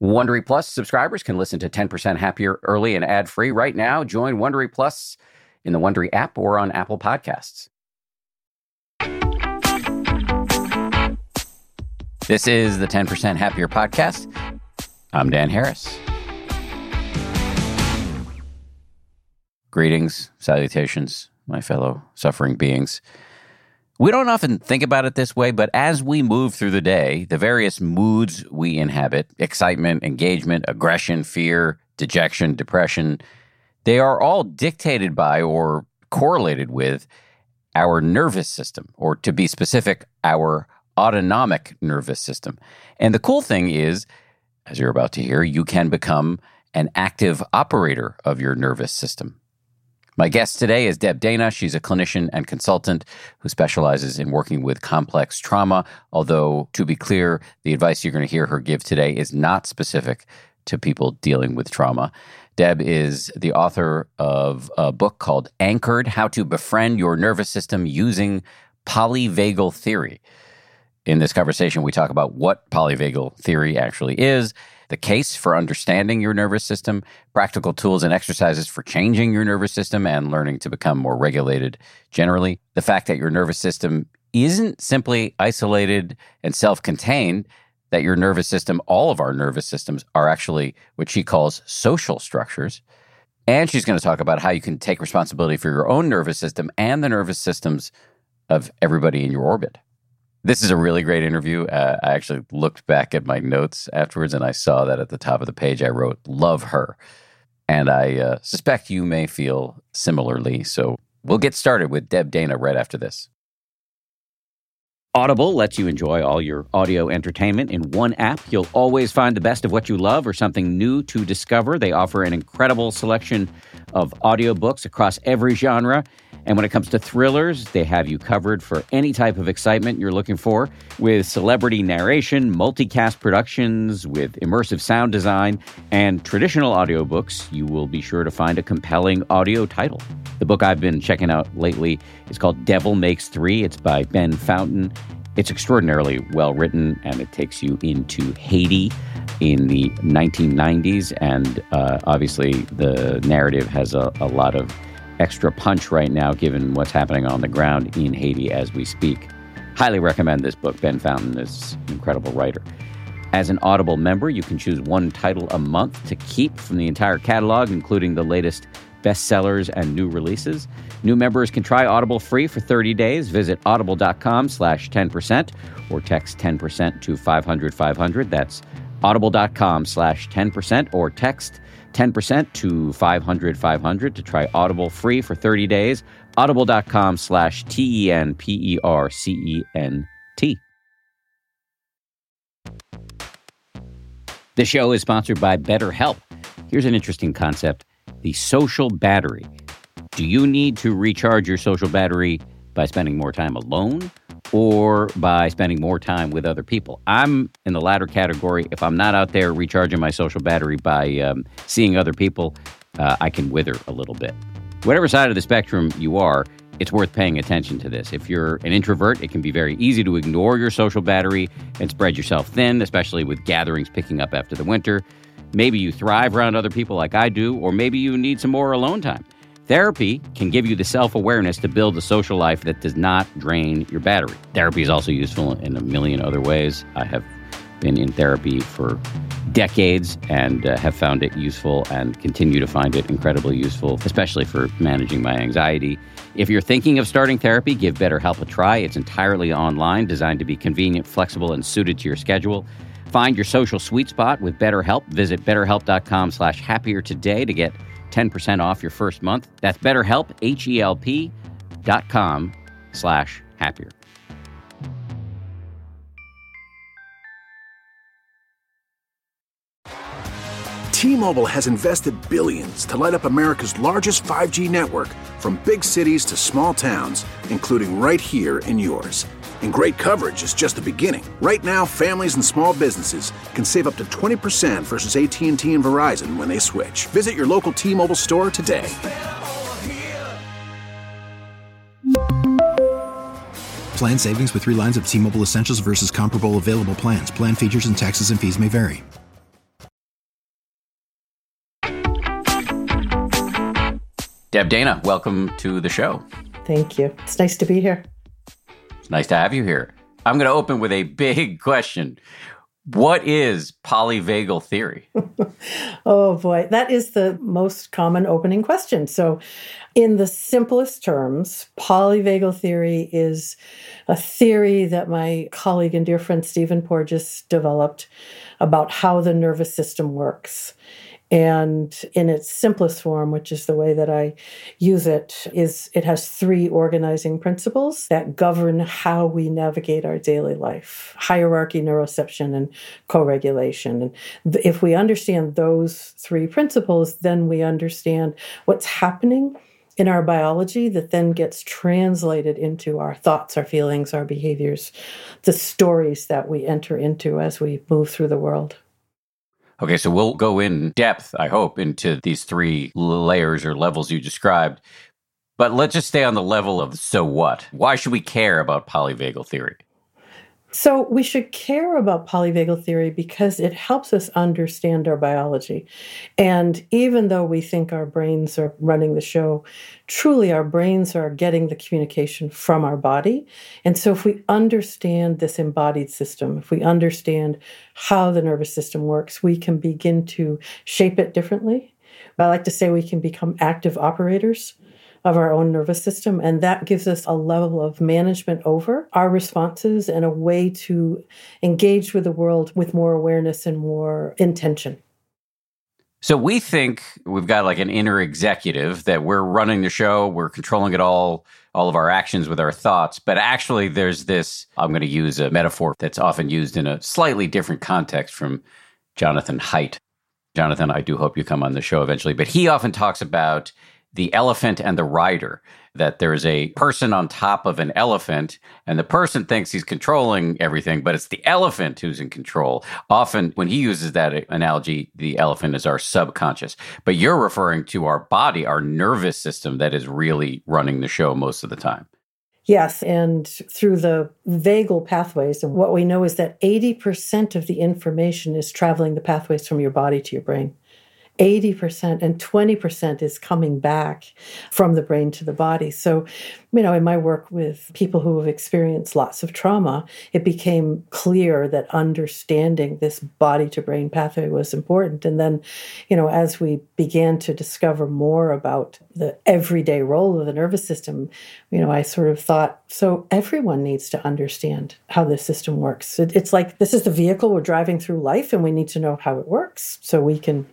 Wondery Plus subscribers can listen to 10% Happier early and ad-free right now. Join Wondery Plus in the Wondery app or on Apple Podcasts. This is the 10% Happier podcast. I'm Dan Harris. Greetings, salutations, my fellow suffering beings. We don't often think about it this way, but as we move through the day, the various moods we inhabit, excitement, engagement, aggression, fear, dejection, depression, they are all dictated by or correlated with our nervous system, or to be specific, our autonomic nervous system. And the cool thing is, as you're about to hear, you can become an active operator of your nervous system. My guest today is Deb Dana. She's a clinician and consultant who specializes in working with complex trauma, although, to be clear, the advice you're going to hear her give today is not specific to people dealing with trauma. Deb is the author of a book called Anchored: How to Befriend Your Nervous System Using Polyvagal Theory. In this conversation, we talk about what polyvagal theory actually is, the case for understanding your nervous system, practical tools and exercises for changing your nervous system and learning to become more regulated generally, the fact that your nervous system isn't simply isolated and self-contained, that your nervous system, all of our nervous systems, are actually what she calls social structures. And she's going to talk about how you can take responsibility for your own nervous system and the nervous systems of everybody in your orbit. This is a really great interview. I actually looked back at my notes afterwards, and I saw that at the top of the page I wrote, "Love her." And I suspect you may feel similarly. So we'll get started with Deb Dana right after this. Audible lets you enjoy all your audio entertainment in one app. You'll always find the best of what you love or something new to discover. They offer an incredible selection of audiobooks across every genre. And when it comes to thrillers, they have you covered for any type of excitement you're looking for, with celebrity narration, multicast productions, with immersive sound design, and traditional audiobooks. You will be sure to find a compelling audio title. The book I've been checking out lately is called Devil Makes Three. It's by Ben Fountain. It's extraordinarily well written, and it takes you into Haiti in the 1990s. And obviously, the narrative has a lot of extra punch right now, given what's happening on the ground in Haiti as we speak. Highly recommend this book. Ben Fountain is an incredible writer. As an Audible member, you can choose one title a month to keep from the entire catalog, including the latest bestsellers and new releases. New members can try Audible free for 30 days. Visit audible.com/10% or text 10% to 500-500. That's audible.com/10% or text 10% to 500-500 to try Audible free for 30 days. Audible.com/TENPERCENT. The show is sponsored by BetterHelp. Here's an interesting concept: the social battery. Do you need to recharge your social battery by spending more time alone or by spending more time with other people? I'm in the latter category. If I'm not out there recharging my social battery by seeing other people, I can wither a little bit. Whatever side of the spectrum you are, it's worth paying attention to this. If you're an introvert, it can be very easy to ignore your social battery and spread yourself thin, especially with gatherings picking up after the winter. Maybe you thrive around other people like I do, or maybe you need some more alone time. Therapy can give you the self-awareness to build a social life that does not drain your battery. Therapy is also useful in a million other ways. I have been in therapy for decades and have found it useful and continue to find it incredibly useful, especially for managing my anxiety. If you're thinking of starting therapy, give BetterHelp a try. It's entirely online, designed to be convenient, flexible, and suited to your schedule. Find your social sweet spot with BetterHelp. Visit BetterHelp.com/happier today to get 10% off your first month. That's BetterHelp, HELP.com/happier. T-Mobile has invested billions to light up America's largest 5G network, from big cities to small towns, including right here in yours. And great coverage is just the beginning. Right now, families and small businesses can save up to 20% versus AT&T and Verizon when they switch. Visit your local T-Mobile store today. Plan savings with 3 lines of T-Mobile Essentials versus comparable available plans. Plan features and taxes and fees may vary. Deb Dana, welcome to the show. Thank you. It's nice to be here. It's nice to have you here. I'm going to open with a big question. What is polyvagal theory? Oh boy, that is the most common opening question. So in the simplest terms, polyvagal theory is a theory that my colleague and dear friend Stephen Porges developed about how the nervous system works. And in its simplest form, which is the way that I use it, is it has 3 organizing principles that govern how we navigate our daily life: hierarchy, neuroception, and co-regulation. And if we understand those 3 principles, then we understand what's happening in our biology that then gets translated into our thoughts, our feelings, our behaviors, the stories that we enter into as we move through the world. Okay, so we'll go in depth, I hope, into these 3 layers or levels you described. But let's just stay on the level of so what? Why should we care about polyvagal theory? So we should care about polyvagal theory because it helps us understand our biology. And even though we think our brains are running the show, truly our brains are getting the communication from our body. And so if we understand this embodied system, if we understand how the nervous system works, we can begin to shape it differently. I like to say we can become active operators of our own nervous system. And that gives us a level of management over our responses and a way to engage with the world with more awareness and more intention. So we think we've got like an inner executive, that we're running the show, we're controlling it all of our actions with our thoughts. But actually there's this, I'm going to use a metaphor that's often used in a slightly different context from Jonathan Haidt. Jonathan, I do hope you come on the show eventually, but he often talks about the elephant and the rider, that there's a person on top of an elephant and the person thinks he's controlling everything, but it's the elephant who's in control. Often when he uses that analogy, the elephant is our subconscious. But you're referring to our body, our nervous system that is really running the show most of the time. Yes, and through the vagal pathways, and what we know is that 80% of the information is traveling the pathways from your body to your brain. 80% and 20% is coming back from the brain to the body. So, in my work with people who have experienced lots of trauma, it became clear that understanding this body to brain pathway was important. And then, as we began to discover more about the everyday role of the nervous system, I sort of thought, so everyone needs to understand how this system works. It's like this is the vehicle we're driving through life, and we need to know how it works so we can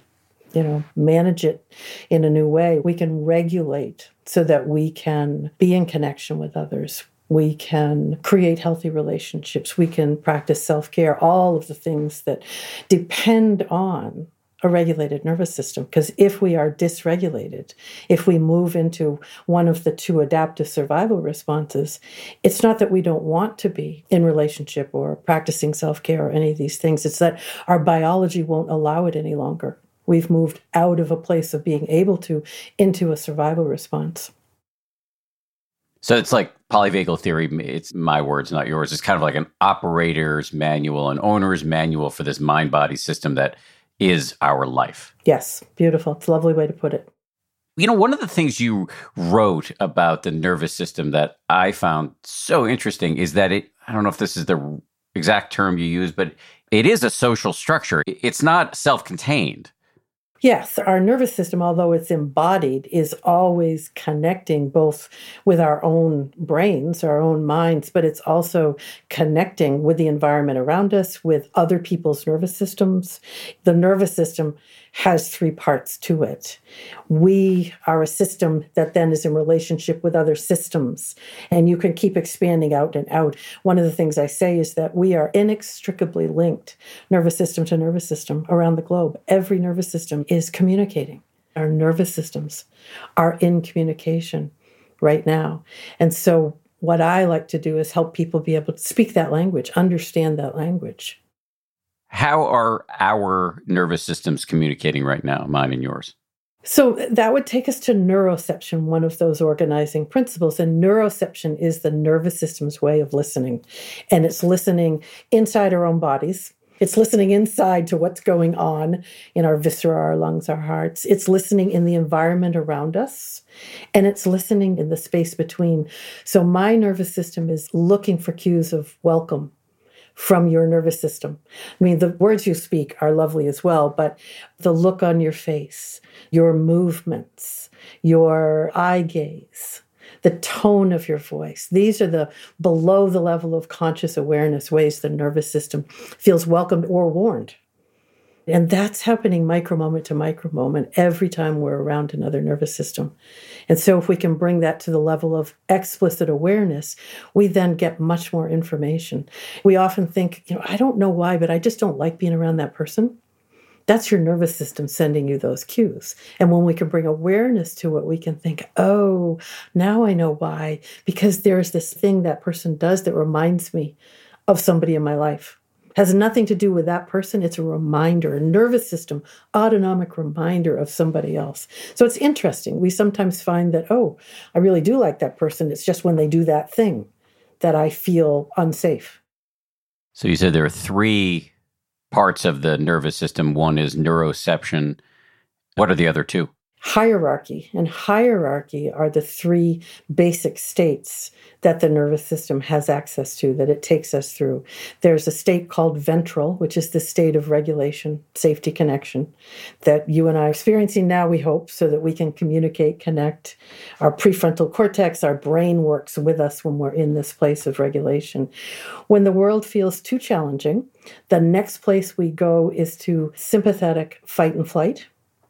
manage it in a new way. We can regulate so that we can be in connection with others. We can create healthy relationships. We can practice self-care, all of the things that depend on a regulated nervous system. Because if we are dysregulated, if we move into one of the 2 adaptive survival responses, it's not that we don't want to be in relationship or practicing self-care or any of these things. It's that our biology won't allow it any longer. We've moved out of a place of being able to into a survival response. So it's like polyvagal theory, it's my words, not yours. It's kind of like an operator's manual, an owner's manual for this mind-body system that is our life. Yes, beautiful. It's a lovely way to put it. One of the things you wrote about the nervous system that I found so interesting is that I don't know if this is the exact term you use, but it is a social structure. It's not self-contained. Yes, our nervous system, although it's embodied, is always connecting both with our own brains, our own minds, but it's also connecting with the environment around us, with other people's nervous systems. The nervous system has 3 parts to it. We are a system that then is in relationship with other systems, and you can keep expanding out and out. One of the things I say is that we are inextricably linked, nervous system to nervous system, around the globe. Every nervous system is communicating. Our nervous systems are in communication right now. And so what I like to do is help people be able to speak that language, understand that language. How are our nervous systems communicating right now, mine and yours? So that would take us to neuroception, one of those organizing principles. And neuroception is the nervous system's way of listening. And it's listening inside our own bodies. It's listening inside to what's going on in our viscera, our lungs, our hearts. It's listening in the environment around us, and it's listening in the space between. So my nervous system is looking for cues of welcome from your nervous system. I mean, the words you speak are lovely as well, but the look on your face, your movements, your eye gaze, the tone of your voice. These are the below the level of conscious awareness ways the nervous system feels welcomed or warned. And that's happening micro moment to micro moment every time we're around another nervous system. And so if we can bring that to the level of explicit awareness, we then get much more information. We often think, I don't know why, but I just don't like being around that person. That's your nervous system sending you those cues. And when we can bring awareness to it, we can think, oh, now I know why. Because there's this thing that person does that reminds me of somebody in my life. Has nothing to do with that person. It's a reminder, a nervous system, autonomic reminder of somebody else. So it's interesting. We sometimes find that, oh, I really do like that person. It's just when they do that thing that I feel unsafe. So you said there are 3 parts of the nervous system. One is neuroception. What are the other 2? Hierarchy. And hierarchy are the 3 basic states that the nervous system has access to, that it takes us through. There's a state called ventral, which is the state of regulation, safety, connection, that you and I are experiencing now, we hope, so that we can communicate, connect. Our prefrontal cortex, our brain works with us when we're in this place of regulation. When the world feels too challenging, the next place we go is to sympathetic fight and flight.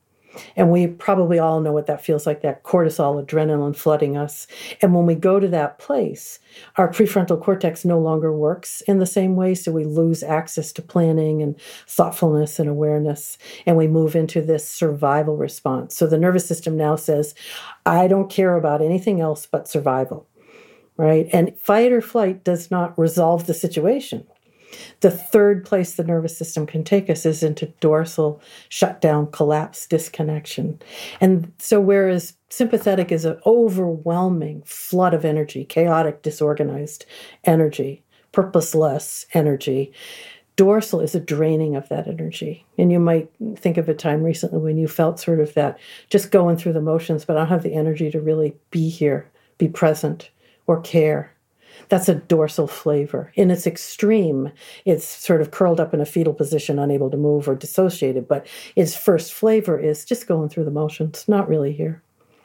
And we probably all know what that feels like, that cortisol, adrenaline flooding us. And when we go to that place, our prefrontal cortex no longer works in the same way. So we lose access to planning and thoughtfulness and awareness. And we move into this survival response. So the nervous system now says, I don't care about anything else but survival, right? And fight or flight does not resolve the situation. The third place the nervous system can take us is into dorsal shutdown, collapse, disconnection. And so whereas sympathetic is an overwhelming flood of energy, chaotic, disorganized energy, purposeless energy, dorsal is a draining of that energy. And you might think of a time recently when you felt sort of that, just going through the motions, but I don't have the energy to really be here, be present, or care. That's a dorsal flavor. In its extreme, it's sort of curled up in a fetal position, unable to move or dissociated, but its first flavor is just going through the motions, not really here.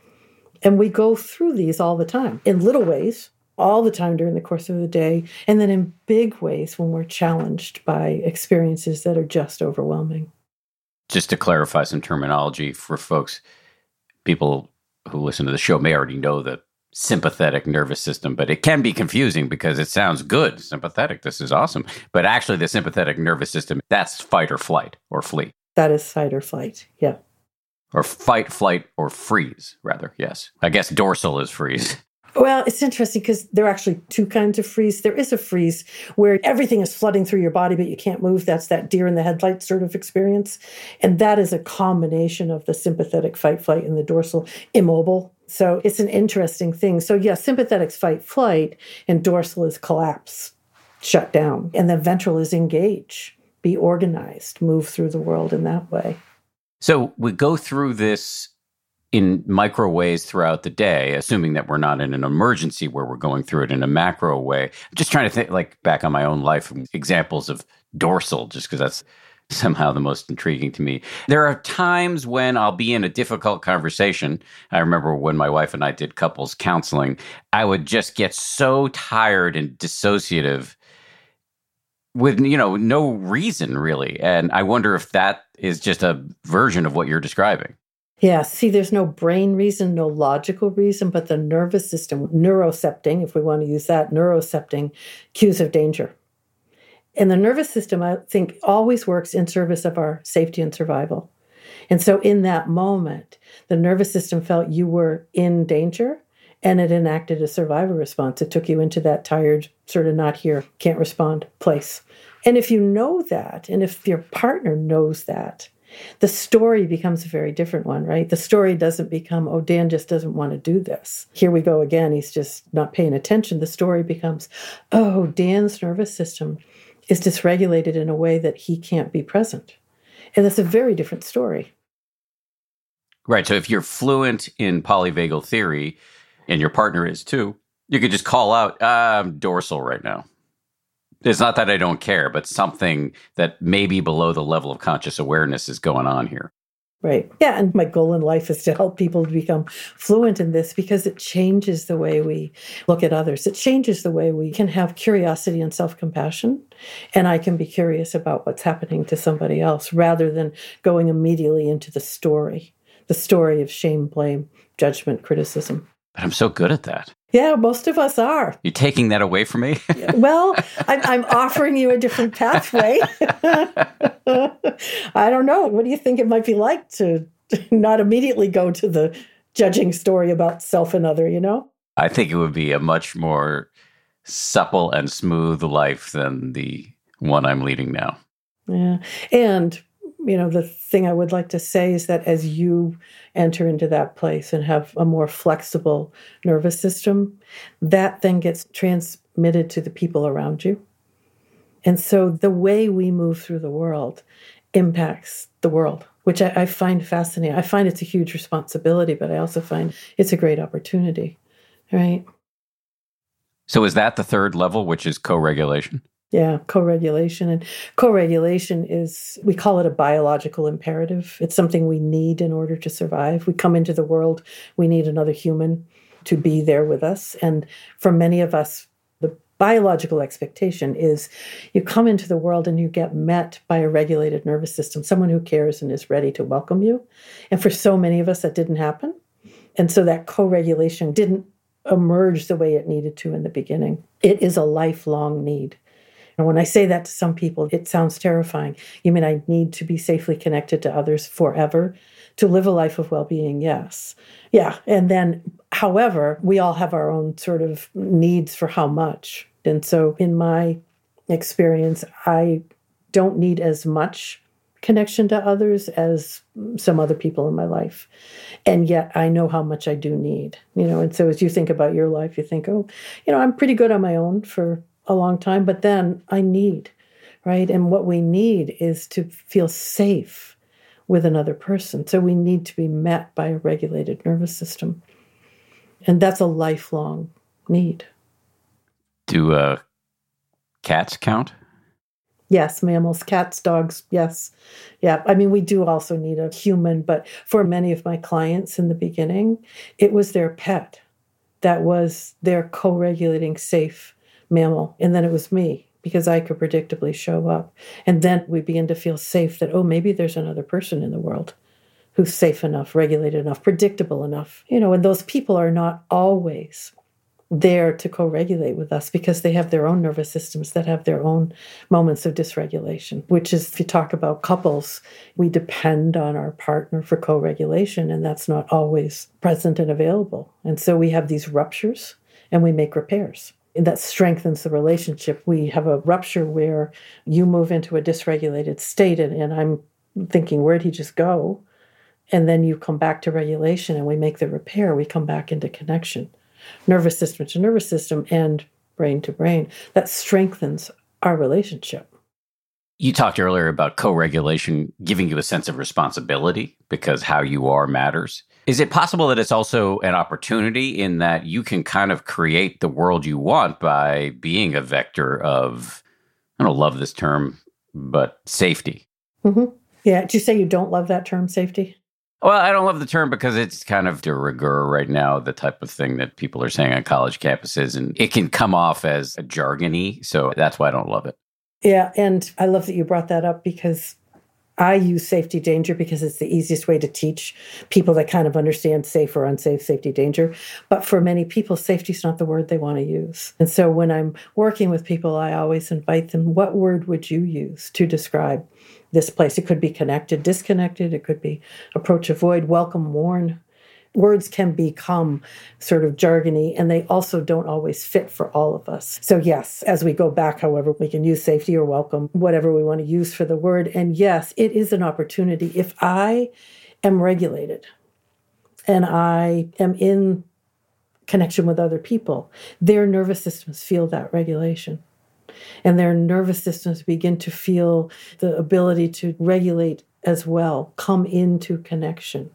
And we go through these all the time, in little ways, all the time during the course of the day, and then in big ways when we're challenged by experiences that are just overwhelming. Just to clarify some terminology for folks, people who listen to the show may already know that sympathetic nervous system, but it can be confusing because it sounds good. Sympathetic, this is awesome. But actually the sympathetic nervous system, that's fight or flight or flee. That is fight or flight, yeah. Or fight, flight, or freeze, rather, yes. I guess dorsal is freeze. Well, it's interesting because there are actually 2 kinds of freeze. There is a freeze where everything is flooding through your body, but you can't move. That's that deer in the headlights sort of experience. And that is a combination of the sympathetic fight, flight, and the dorsal immobile. So it's an interesting thing. So yeah, sympathetic's fight, flight, and dorsal is collapse, shut down. And then ventral is engage, be organized, move through the world in that way. So we go through this in micro ways throughout the day, assuming that we're not in an emergency where we're going through it in a macro way. I'm just trying to think like back on my own life, examples of dorsal, just because that's somehow the most intriguing to me. There are times when I'll be in a difficult conversation. I remember when my wife and I did couples counseling, I would just get so tired and dissociative with, no reason really. And I wonder if that is just a version of what you're describing. Yeah, see, there's no brain reason, no logical reason, but the nervous system, neurocepting, if we want to use that, neurocepting, cues of danger. And the nervous system, I think, always works in service of our safety and survival. And so in that moment, the nervous system felt you were in danger, and it enacted a survival response. It took you into that tired, sort of not here, can't respond place. And if you know that, and if your partner knows that, the story becomes a very different one, right? The story doesn't become, oh, Dan just doesn't want to do this. Here we go again. He's just not paying attention. The story becomes, oh, Dan's nervous system is dysregulated in a way that he can't be present. And that's a very different story. Right. So if you're fluent in polyvagal theory and your partner is too, you could just call out, I'm dorsal right now. It's not that I don't care, but something that maybe below the level of conscious awareness is going on here. Right. Yeah. And my goal in life is to help people to become fluent in this because it changes the way we look at others. It changes the way we can have curiosity and self-compassion. And I can be curious about what's happening to somebody else rather than going immediately into the story of shame, blame, judgment, criticism. But I'm so good at that. Yeah, most of us are. You're taking that away from me? Well, I'm offering you a different pathway. I don't know. What do you think it might be like to not immediately go to the judging story about self and other, I think it would be a much more supple and smooth life than the one I'm leading now. Yeah. And the thing I would like to say is that as you enter into that place and have a more flexible nervous system, that then gets transmitted to the people around you. And so the way we move through the world impacts the world, which I find fascinating. I find it's a huge responsibility, but I also find it's a great opportunity, right? So is that the third level, which is co-regulation? Yeah, co-regulation. And co-regulation is, we call it a biological imperative. It's something we need in order to survive. We come into the world, we need another human to be there with us. And for many of us, the biological expectation is you come into the world and you get met by a regulated nervous system, someone who cares and is ready to welcome you. And for so many of us, that didn't happen. And so that co-regulation didn't emerge the way it needed to in the beginning. It is a lifelong need. And when I say that to some people, it sounds terrifying. You mean I need to be safely connected to others forever? To live a life of well-being, yes. Yeah. And then, however, we all have our own sort of needs for how much. And so in my experience, I don't need as much connection to others as some other people in my life. And yet I know how much I do need, And so as you think about your life, you think, I'm pretty good on my own for a long time, but then I need, right? And what we need is to feel safe with another person. So we need to be met by a regulated nervous system. And that's a lifelong need. Do cats count? Yes, mammals, cats, dogs, yes. Yeah, we do also need a human, but for many of my clients in the beginning, it was their pet that was their co-regulating safe mammal. And then it was me because I could predictably show up. And then we begin to feel safe that, maybe there's another person in the world who's safe enough, regulated enough, predictable enough. And those people are not always there to co-regulate with us because they have their own nervous systems that have their own moments of dysregulation, which is, if you talk about couples, we depend on our partner for co-regulation, and that's not always present and available. And so we have these ruptures and we make repairs. And that strengthens the relationship. We have a rupture where you move into a dysregulated state, and I'm thinking, where'd he just go? And then you come back to regulation and we make the repair. We come back into connection, nervous system to nervous system and brain to brain. That strengthens our relationship. You talked earlier about co-regulation giving you a sense of responsibility because how you are matters. Is it possible that it's also an opportunity in that you can kind of create the world you want by being a vector of, I don't love this term, but safety? Mm-hmm. Yeah. Did you say you don't love that term, safety? Well, I don't love the term because it's kind of de rigueur right now, the type of thing that people are saying on college campuses, and it can come off as a jargony. So that's why I don't love it. Yeah. And I love that you brought that up because I use safety danger because it's the easiest way to teach people that kind of understand safe or unsafe, safety danger. But for many people, safety is not the word they want to use. And so when I'm working with people, I always invite them, what word would you use to describe this place? It could be connected, disconnected. It could be approach, avoid, welcome, warn. Words can become sort of jargony, and they also don't always fit for all of us. So yes, as we go back, however, we can use safety or welcome, whatever we want to use for the word. And yes, it is an opportunity. If I am regulated and I am in connection with other people, their nervous systems feel that regulation. And their nervous systems begin to feel the ability to regulate as well, come into connection.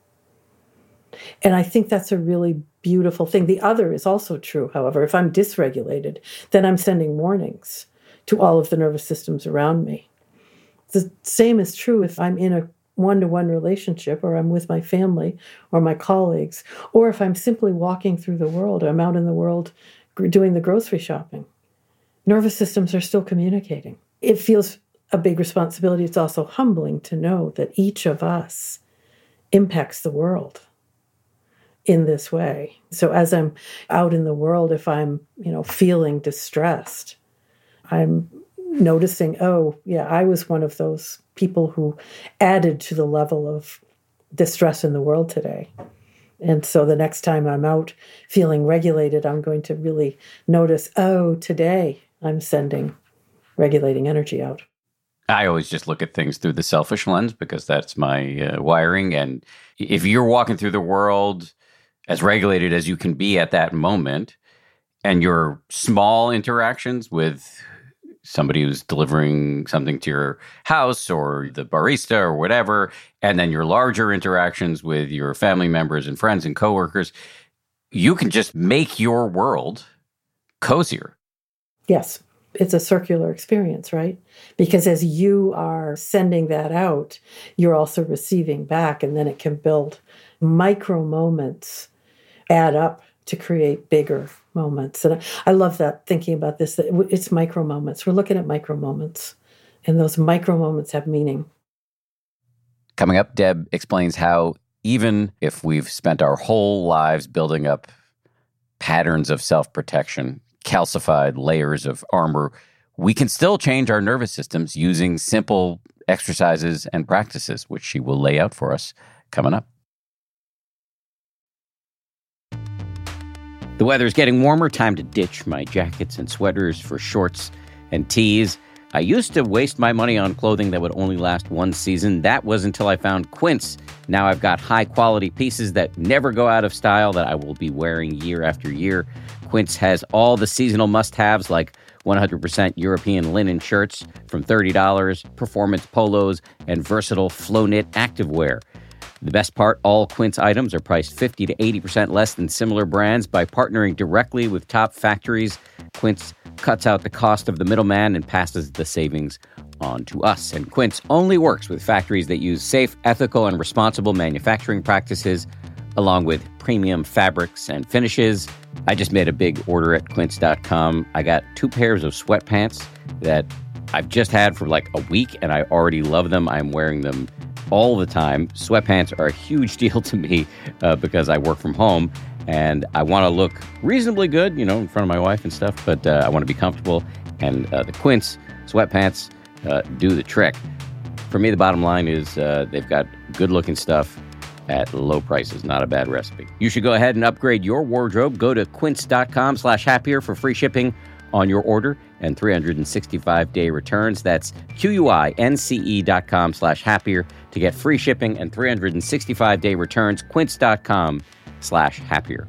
And I think that's a really beautiful thing. The other is also true, however. If I'm dysregulated, then I'm sending warnings to all of the nervous systems around me. The same is true if I'm in a one-to-one relationship, or I'm with my family or my colleagues, or if I'm simply walking through the world, or I'm out in the world doing the grocery shopping. Nervous systems are still communicating. It feels a big responsibility. It's also humbling to know that each of us impacts the world in this way. So as I'm out in the world, if I'm, feeling distressed, I'm noticing, oh, yeah, I was one of those people who added to the level of distress in the world today. And so the next time I'm out feeling regulated, I'm going to really notice, oh, today I'm sending regulating energy out. I always just look at things through the selfish lens because that's my wiring. And if you're walking through the world as regulated as you can be at that moment, and your small interactions with somebody who's delivering something to your house or the barista or whatever, and then your larger interactions with your family members and friends and coworkers, you can just make your world cozier. Yes, it's a circular experience, right? Because as you are sending that out, you're also receiving back, and then it can build micro moments, add up to create bigger moments. And I love that, thinking about this, that it's micro moments. We're looking at micro moments, and those micro moments have meaning. Coming up, Deb explains how even if we've spent our whole lives building up patterns of self-protection, calcified layers of armor, we can still change our nervous systems using simple exercises and practices, which she will lay out for us coming up. The weather's getting warmer. Time to ditch my jackets and sweaters for shorts and tees. I used to waste my money on clothing that would only last one season. That was until I found Quince. Now I've got high-quality pieces that never go out of style that I will be wearing year after year. Quince has all the seasonal must-haves like 100% European linen shirts from $30, performance polos, and versatile flow-knit activewear. The best part, all Quince items are priced 50 to 80% less than similar brands. By partnering directly with top factories, Quince cuts out the cost of the middleman and passes the savings on to us. And Quince only works with factories that use safe, ethical, and responsible manufacturing practices, along with premium fabrics and finishes. I just made a big order at quince.com. I got 2 pairs of sweatpants that I've just had for like a week, and I already love them. I'm wearing them all the time. Sweatpants are a huge deal to me because I work from home and I want to look reasonably good, in front of my wife and stuff, but I want to be comfortable. And the Quince sweatpants do the trick. For me, the bottom line is they've got good looking stuff at low prices. Not a bad recipe. You should go ahead and upgrade your wardrobe. Go to quince.com/happier for free shipping on your order and 365-day returns. That's QUINCE.com/happier to get free shipping and 365-day returns. Quince.com/happier.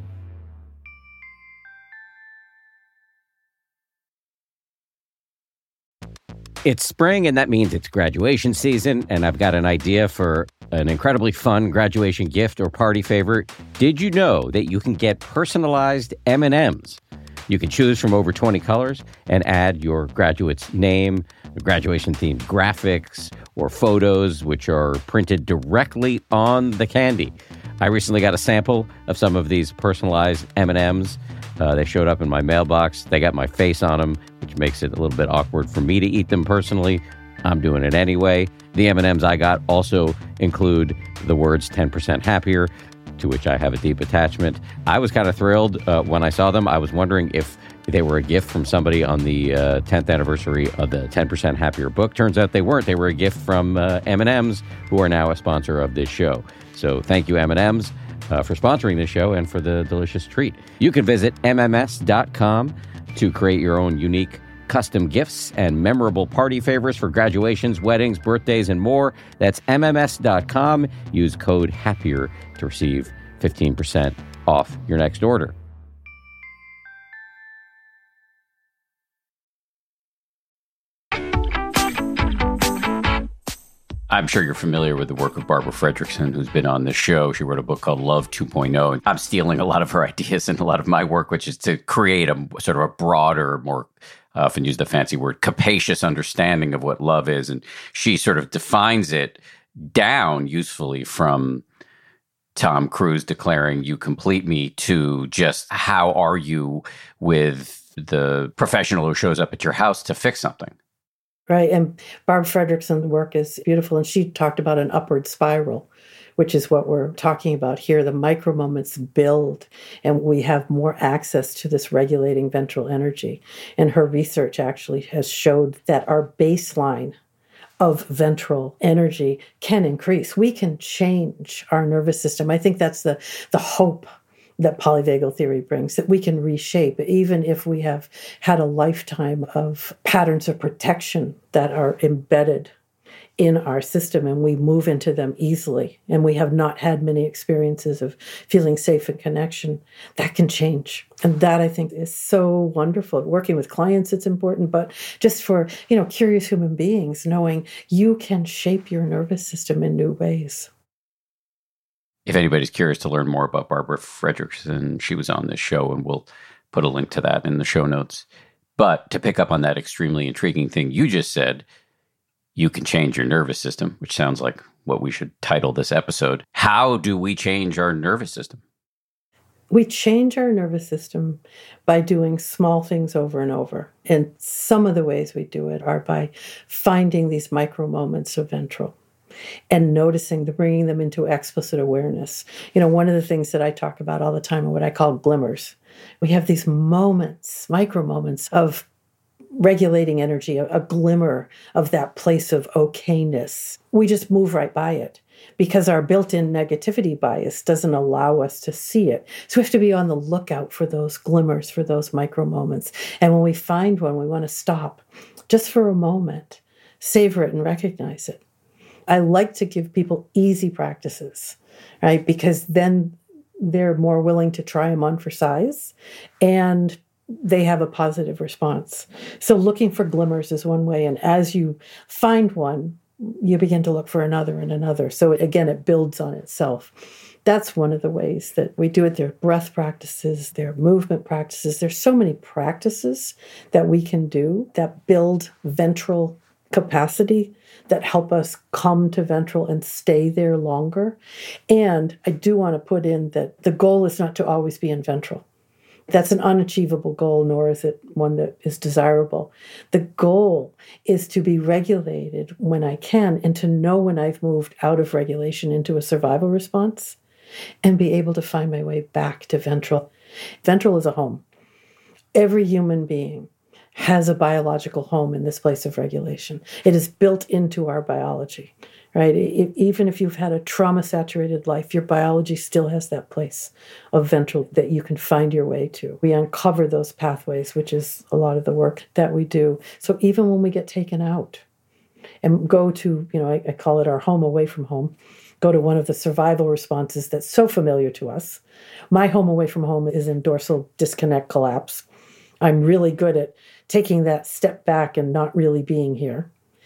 It's spring, and that means it's graduation season, and I've got an idea for an incredibly fun graduation gift or party favor. Did you know that you can get personalized M&Ms? You can choose from over 20 colors and add your graduate's name, graduation-themed graphics, or photos, which are printed directly on the candy. I recently got a sample of some of these personalized M&Ms. They showed up in my mailbox. They got my face on them, which makes it a little bit awkward for me to eat them personally. I'm doing it anyway. The M&Ms I got also include the words 10% happier, to which I have a deep attachment. I was kind of thrilled when I saw them. I was wondering if they were a gift from somebody on the 10th anniversary of the 10% Happier book. Turns out they weren't. They were a gift from M&M's, who are now a sponsor of this show. So thank you, M&M's, for sponsoring this show and for the delicious treat. You can visit MMS.com to create your own unique custom gifts and memorable party favors for graduations, weddings, birthdays, and more. That's MMS.com. Use code HAPPIER to receive 15% off your next order. I'm sure you're familiar with the work of Barbara Fredrickson, who's been on this show. She wrote a book called Love 2.0. And I'm stealing a lot of her ideas and a lot of my work, which is to create a sort of a broader, more, I often use the fancy word, capacious understanding of what love is. And she sort of defines it down usefully from Tom Cruise declaring, "You complete me," to just how are you with the professional who shows up at your house to fix something. Right. And Barb Fredrickson's work is beautiful. And she talked about an upward spiral, which is what we're talking about here. The micro moments build, and we have more access to this regulating ventral energy. And her research actually has showed that our baseline of ventral energy can increase. We can change our nervous system. I think that's the hope that polyvagal theory brings, that we can reshape, even if we have had a lifetime of patterns of protection that are embedded in our system, and we move into them easily, and we have not had many experiences of feeling safe and connection. That can change. And that, I think, is so wonderful. Working with clients, it's important, but just for, curious human beings, knowing you can shape your nervous system in new ways. If anybody's curious to learn more about Barbara Fredrickson, she was on this show, and we'll put a link to that in the show notes. But to pick up on that extremely intriguing thing you just said, you can change your nervous system, which sounds like what we should title this episode. How do we change our nervous system? We change our nervous system by doing small things over and over. And some of the ways we do it are by finding these micro moments of ventral and noticing, bringing them into explicit awareness. One of the things that I talk about all the time are what I call glimmers. We have these moments, micro moments of regulating energy, a glimmer of that place of okayness. We just move right by it because our built-in negativity bias doesn't allow us to see it. So we have to be on the lookout for those glimmers, for those micro moments. And when we find one, we want to stop just for a moment, savor it and recognize it. I like to give people easy practices, right? Because then they're more willing to try them on for size, and they have a positive response. So looking for glimmers is one way. And as you find one, you begin to look for another and another. So again, it builds on itself. That's one of the ways that we do it. There are breath practices, there are movement practices. There's so many practices that we can do that build ventral capacity, that help us come to ventral and stay there longer. And I do want to put in that the goal is not to always be in ventral. That's an unachievable goal, nor is it one that is desirable. The goal is to be regulated when I can and to know when I've moved out of regulation into a survival response and be able to find my way back to ventral. Ventral is a home. Every human being has a biological home in this place of regulation. It is built into our biology, right? Even if you've had a trauma-saturated life, your biology still has that place of ventral that you can find your way to. We uncover those pathways, which is a lot of the work that we do. So even when we get taken out and go to, I call it our home away from home, go to one of the survival responses that's so familiar to us. My home away from home is in dorsal disconnect collapse. I'm really good at taking that step back and not really being here.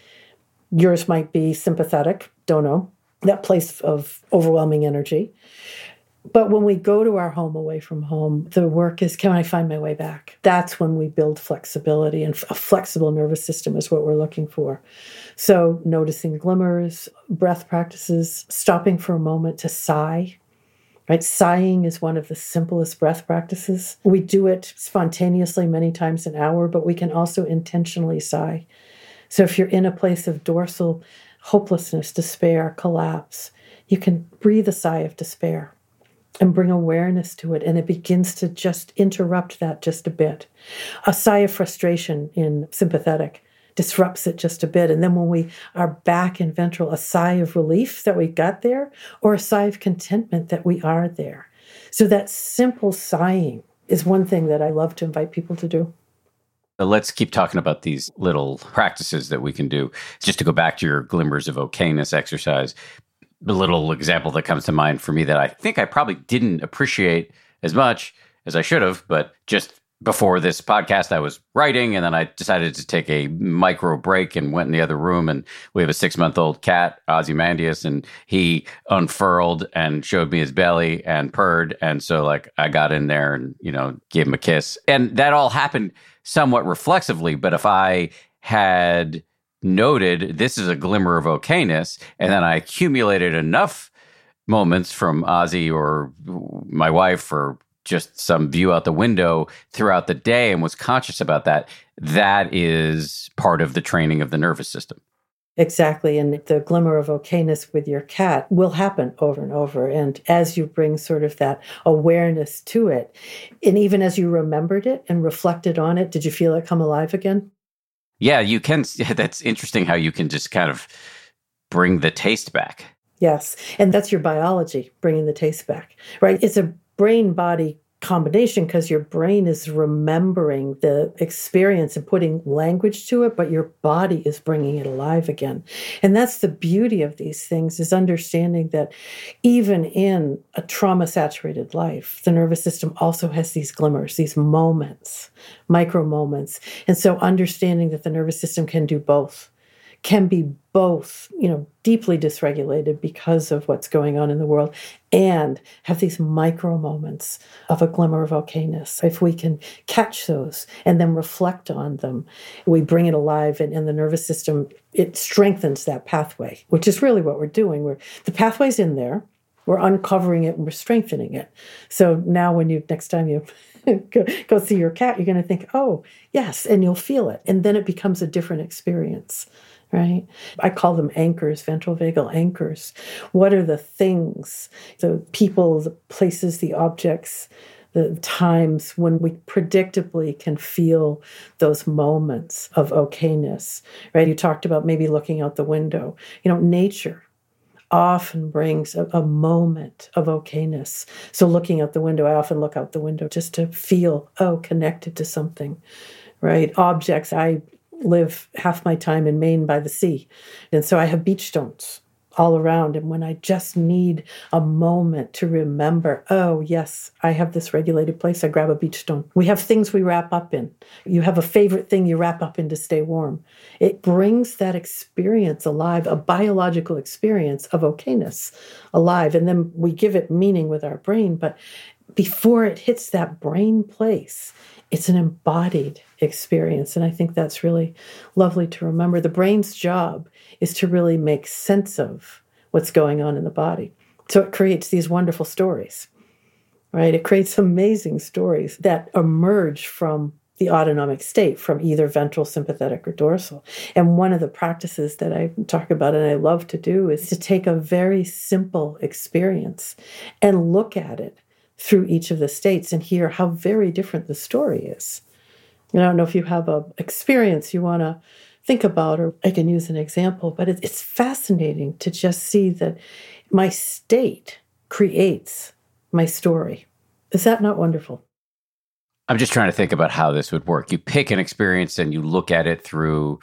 Yours might be sympathetic, don't know, that place of overwhelming energy. But when we go to our home away from home, the work is, can I find my way back? That's when we build flexibility, and a flexible nervous system is what we're looking for. So noticing glimmers, breath practices, stopping for a moment to sigh. Right? Sighing is one of the simplest breath practices. We do it spontaneously many times an hour, but we can also intentionally sigh. So if you're in a place of dorsal hopelessness, despair, collapse, you can breathe a sigh of despair and bring awareness to it, and it begins to just interrupt that just a bit. A sigh of frustration in sympathetic disrupts it just a bit. And then when we are back in ventral, a sigh of relief that we got there, or a sigh of contentment that we are there. So that simple sighing is one thing that I love to invite people to do. Let's keep talking about these little practices that we can do. Just to go back to your glimmers of okayness exercise, the little example that comes to mind for me that I think I probably didn't appreciate as much as I should have, but just before this podcast, I was writing, and then I decided to take a micro break and went in the other room. And we have a 6-month-old cat, Ozymandias, and he unfurled and showed me his belly and purred. And so, like, I got in there and, gave him a kiss. And that all happened somewhat reflexively. But if I had noted this is a glimmer of okayness, and then I accumulated enough moments from Ozzy or my wife or just some view out the window throughout the day and was conscious about that, that is part of the training of the nervous system. Exactly. And the glimmer of okayness with your cat will happen over and over. And as you bring sort of that awareness to it, and even as you remembered it and reflected on it, did you feel it come alive again? Yeah, you can. That's interesting how you can just kind of bring the taste back. Yes. And that's your biology, bringing the taste back, right? It's a brain-body combination because your brain is remembering the experience and putting language to it, but your body is bringing it alive again. And that's the beauty of these things, is understanding that even in a trauma-saturated life, the nervous system also has these glimmers, these moments, micro moments. And so understanding that the nervous system can do both, can be both, deeply dysregulated because of what's going on in the world, and have these micro moments of a glimmer of okayness. If we can catch those and then reflect on them, we bring it alive, and the nervous system, it strengthens that pathway, which is really what we're doing. The pathway's in there, we're uncovering it and we're strengthening it. So now when next time you go see your cat, you're going to think, oh, yes, and you'll feel it. And then it becomes a different experience. Right? I call them anchors, ventral vagal anchors. What are the things, the people, the places, the objects, the times when we predictably can feel those moments of okayness, right? You talked about maybe looking out the window. Nature often brings a moment of okayness. So looking out the window, I often look out the window just to feel, connected to something, right? Objects, I live half my time in Maine by the sea. And so I have beach stones all around. And when I just need a moment to remember, oh, yes, I have this regulated place, I grab a beach stone. We have things we wrap up in. You have a favorite thing you wrap up in to stay warm. It brings that experience alive, a biological experience of okayness alive. And then we give it meaning with our brain. But before it hits that brain place, it's an embodied experience. And I think that's really lovely to remember. The brain's job is to really make sense of what's going on in the body. So it creates these wonderful stories, right? It creates amazing stories that emerge from the autonomic state, from either ventral, sympathetic, or dorsal. And one of the practices that I talk about and I love to do is to take a very simple experience and look at it through each of the states and hear how very different the story is. I don't know if you have an experience you want to think about, or I can use an example, but it's fascinating to just see that my state creates my story. Is that not wonderful? I'm just trying to think about how this would work. You pick an experience and you look at it through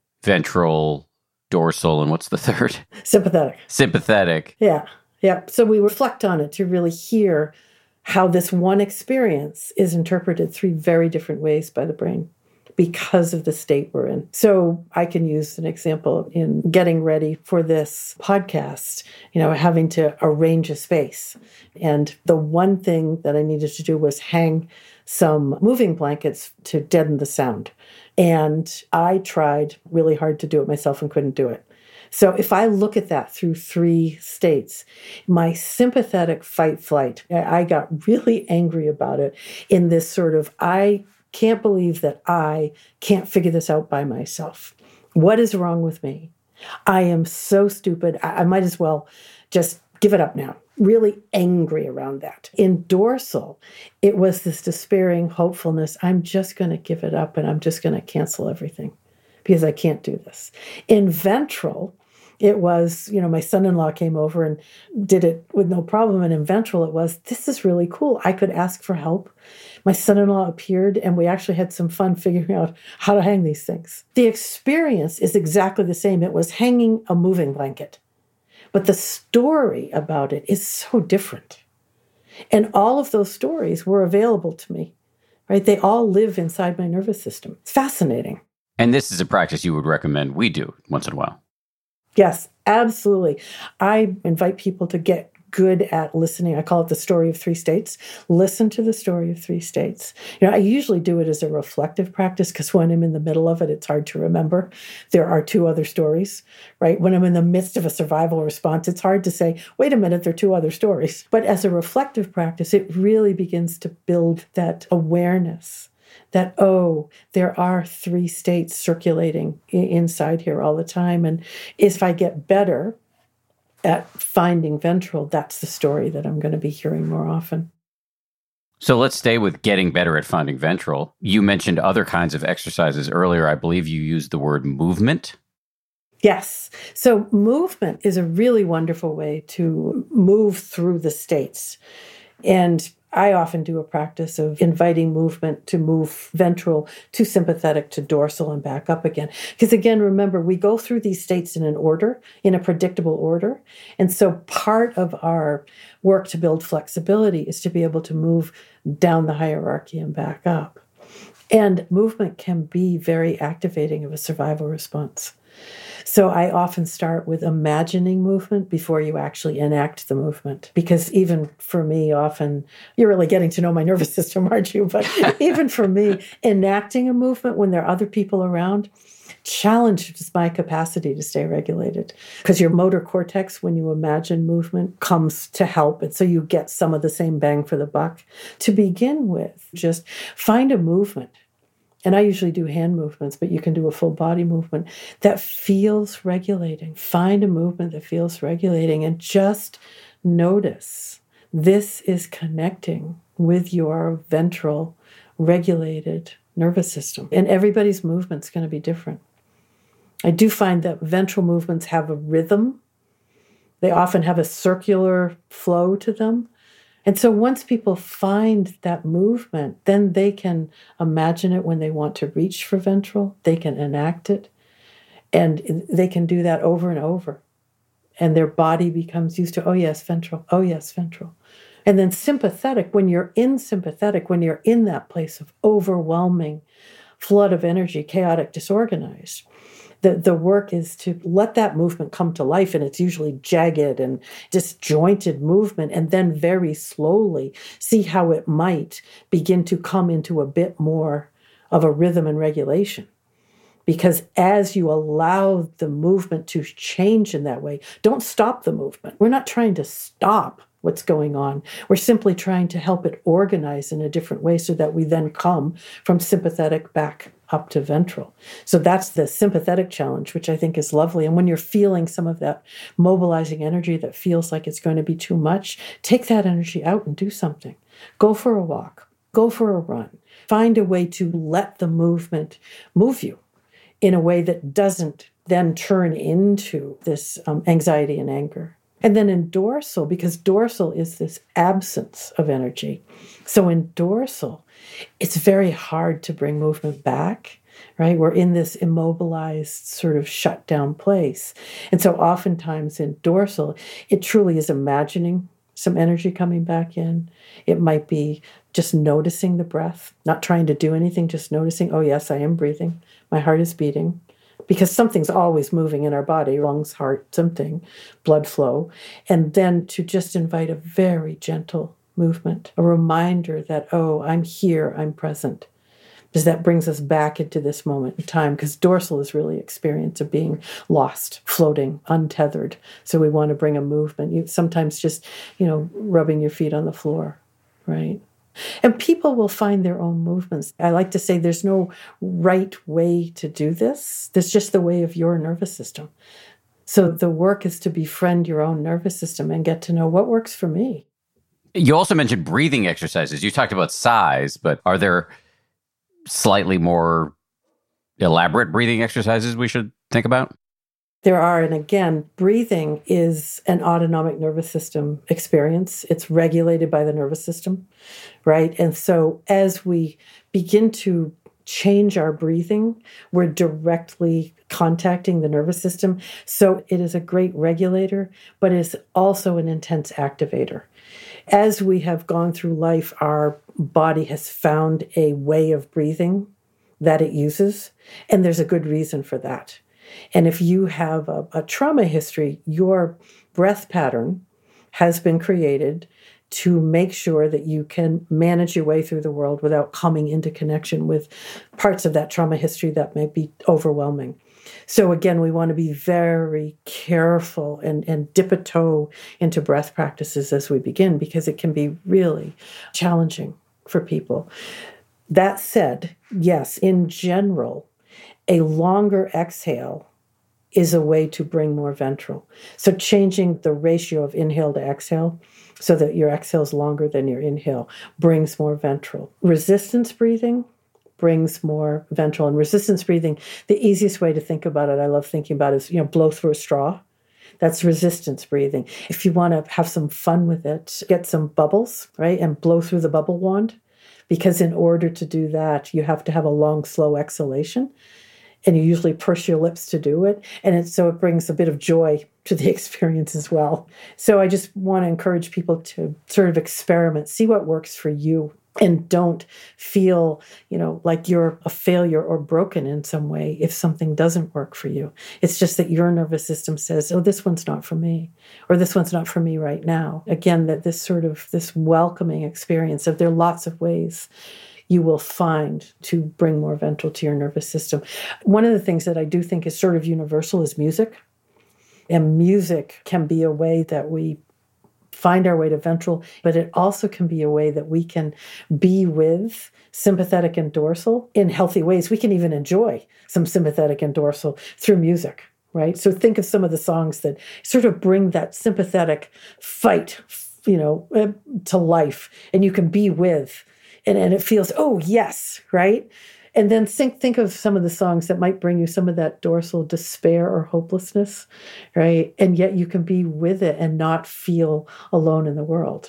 ventral, dorsal, and what's the third? Sympathetic. Sympathetic. Yeah. So we reflect on it to really hear how this one experience is interpreted 3 very different ways by the brain because of the state we're in. So I can use an example in getting ready for this podcast, having to arrange a space. And the one thing that I needed to do was hang some moving blankets to deaden the sound. And I tried really hard to do it myself and couldn't do it. So if I look at that through 3 states, my sympathetic fight-flight, I got really angry about it in this sort of, I can't believe that I can't figure this out by myself. What is wrong with me? I am so stupid. I might as well just give it up now. Really angry around that. In dorsal, it was this despairing hopefulness. I'm just going to give it up and I'm just going to cancel everything because I can't do this. In ventral, it was, my son-in-law came over and did it with no problem. And in ventral, it was, this is really cool. I could ask for help. My son-in-law appeared and we actually had some fun figuring out how to hang these things. The experience is exactly the same. It was hanging a moving blanket. But the story about it is so different. And all of those stories were available to me right? They all live inside my nervous system. It's fascinating. And this is a practice you would recommend we do once in a while. Yes, absolutely. I invite people to get good at listening. I call it the story of three states. Listen to the story of three states. I usually do it as a reflective practice because when I'm in the middle of it, it's hard to remember. There are two other stories, right? When I'm in the midst of a survival response, it's hard to say, wait a minute, there are two other stories. But as a reflective practice, it really begins to build that awareness that, oh, there are three states circulating inside here all the time. And if I get better at finding ventral, that's the story that I'm going to be hearing more often. So let's stay with getting better at finding ventral. You mentioned other kinds of exercises earlier. I believe you used the word movement. Yes. So movement is a really wonderful way to move through the states. And I often do a practice of inviting movement to move ventral to sympathetic to dorsal and back up again. Because again, remember, we go through these states in an order, in a predictable order. And so part of our work to build flexibility is to be able to move down the hierarchy and back up. And movement can be very activating of a survival response. So I often start with imagining movement before you actually enact the movement. Because even for me, often, you're really getting to know my nervous system, aren't you? But even for me, enacting a movement when there are other people around challenges my capacity to stay regulated. Because your motor cortex, when you imagine movement, comes to help. And so you get some of the same bang for the buck. To begin with, just find a movement. And I usually do hand movements, but you can do a full body movement that feels regulating. Find a movement that feels regulating and just notice this is connecting with your ventral regulated nervous system. And everybody's movement's going to be different. I do find that ventral movements have a rhythm. They often have a circular flow to them. And so once people find that movement, then they can imagine it when they want to reach for ventral. They can enact it. And they can do that over and over. And their body becomes used to, oh, yes, ventral. Oh, yes, ventral. And then sympathetic, when you're in sympathetic, when you're in that place of overwhelming flood of energy, chaotic, disorganized, the work is to let that movement come to life, and it's usually jagged and disjointed movement, and then very slowly see how it might begin to come into a bit more of a rhythm and regulation. Because as you allow the movement to change in that way, don't stop the movement. We're not trying to stop what's going on. We're simply trying to help it organize in a different way so that we then come from sympathetic back up to ventral. So that's the sympathetic challenge, which I think is lovely. And when you're feeling some of that mobilizing energy that feels like it's going to be too much, take that energy out and do something. Go for a walk. Go for a run. Find a way to let the movement move you in a way that doesn't then turn into this anxiety and anger. And then in dorsal, because dorsal is this absence of energy. So in dorsal, it's very hard to bring movement back, right? We're in this immobilized sort of shut down place. And so oftentimes in dorsal, it truly is imagining some energy coming back in. It might be just noticing the breath, not trying to do anything, just noticing, oh yes, I am breathing. My heart is beating. Because something's always moving in our body, lungs, heart, something, blood flow. And then to just invite a very gentle movement, a reminder that, oh, I'm here, I'm present. Because that brings us back into this moment in time, because dorsal is really experience of being lost, floating, untethered. So we want to bring a movement. You sometimes just, rubbing your feet on the floor, right? And people will find their own movements. I like to say there's no right way to do this. There's just the way of your nervous system. So the work is to befriend your own nervous system and get to know what works for me. You also mentioned breathing exercises. You talked about size, but are there slightly more elaborate breathing exercises we should think about? There are, and again, breathing is an autonomic nervous system experience. It's regulated by the nervous system, right? And so as we begin to change our breathing, we're directly contacting the nervous system. So it is a great regulator, but is also an intense activator. As we have gone through life, our body has found a way of breathing that it uses, and there's a good reason for that. And if you have a trauma history, your breath pattern has been created to make sure that you can manage your way through the world without coming into connection with parts of that trauma history that may be overwhelming. So again, we want to be very careful and dip a toe into breath practices as we begin, because it can be really challenging for people. That said, yes, in general, a longer exhale is a way to bring more ventral. So changing the ratio of inhale to exhale so that your exhale is longer than your inhale brings more ventral. Resistance breathing brings more ventral. And resistance breathing, the easiest way to think about it, I love thinking about it, is, blow through a straw. That's resistance breathing. If you want to have some fun with it, get some bubbles, right? And blow through the bubble wand. Because in order to do that, you have to have a long, slow exhalation. And you usually purse your lips to do it. And so it brings a bit of joy to the experience as well. So I just want to encourage people to sort of experiment, see what works for you. And don't feel, like you're a failure or broken in some way if something doesn't work for you. It's just that your nervous system says, oh, this one's not for me, or this one's not for me right now. Again, that this welcoming experience of there are lots of ways you will find to bring more ventral to your nervous system. One of the things that I do think is sort of universal is music. And music can be a way that we find our way to ventral, but it also can be a way that we can be with sympathetic and dorsal in healthy ways. We can even enjoy some sympathetic and dorsal through music, right? So think of some of the songs that sort of bring that sympathetic fight, to life, and you can be with, and it feels, oh, yes, right? And then think of some of the songs that might bring you some of that dorsal despair or hopelessness, right? And yet you can be with it and not feel alone in the world.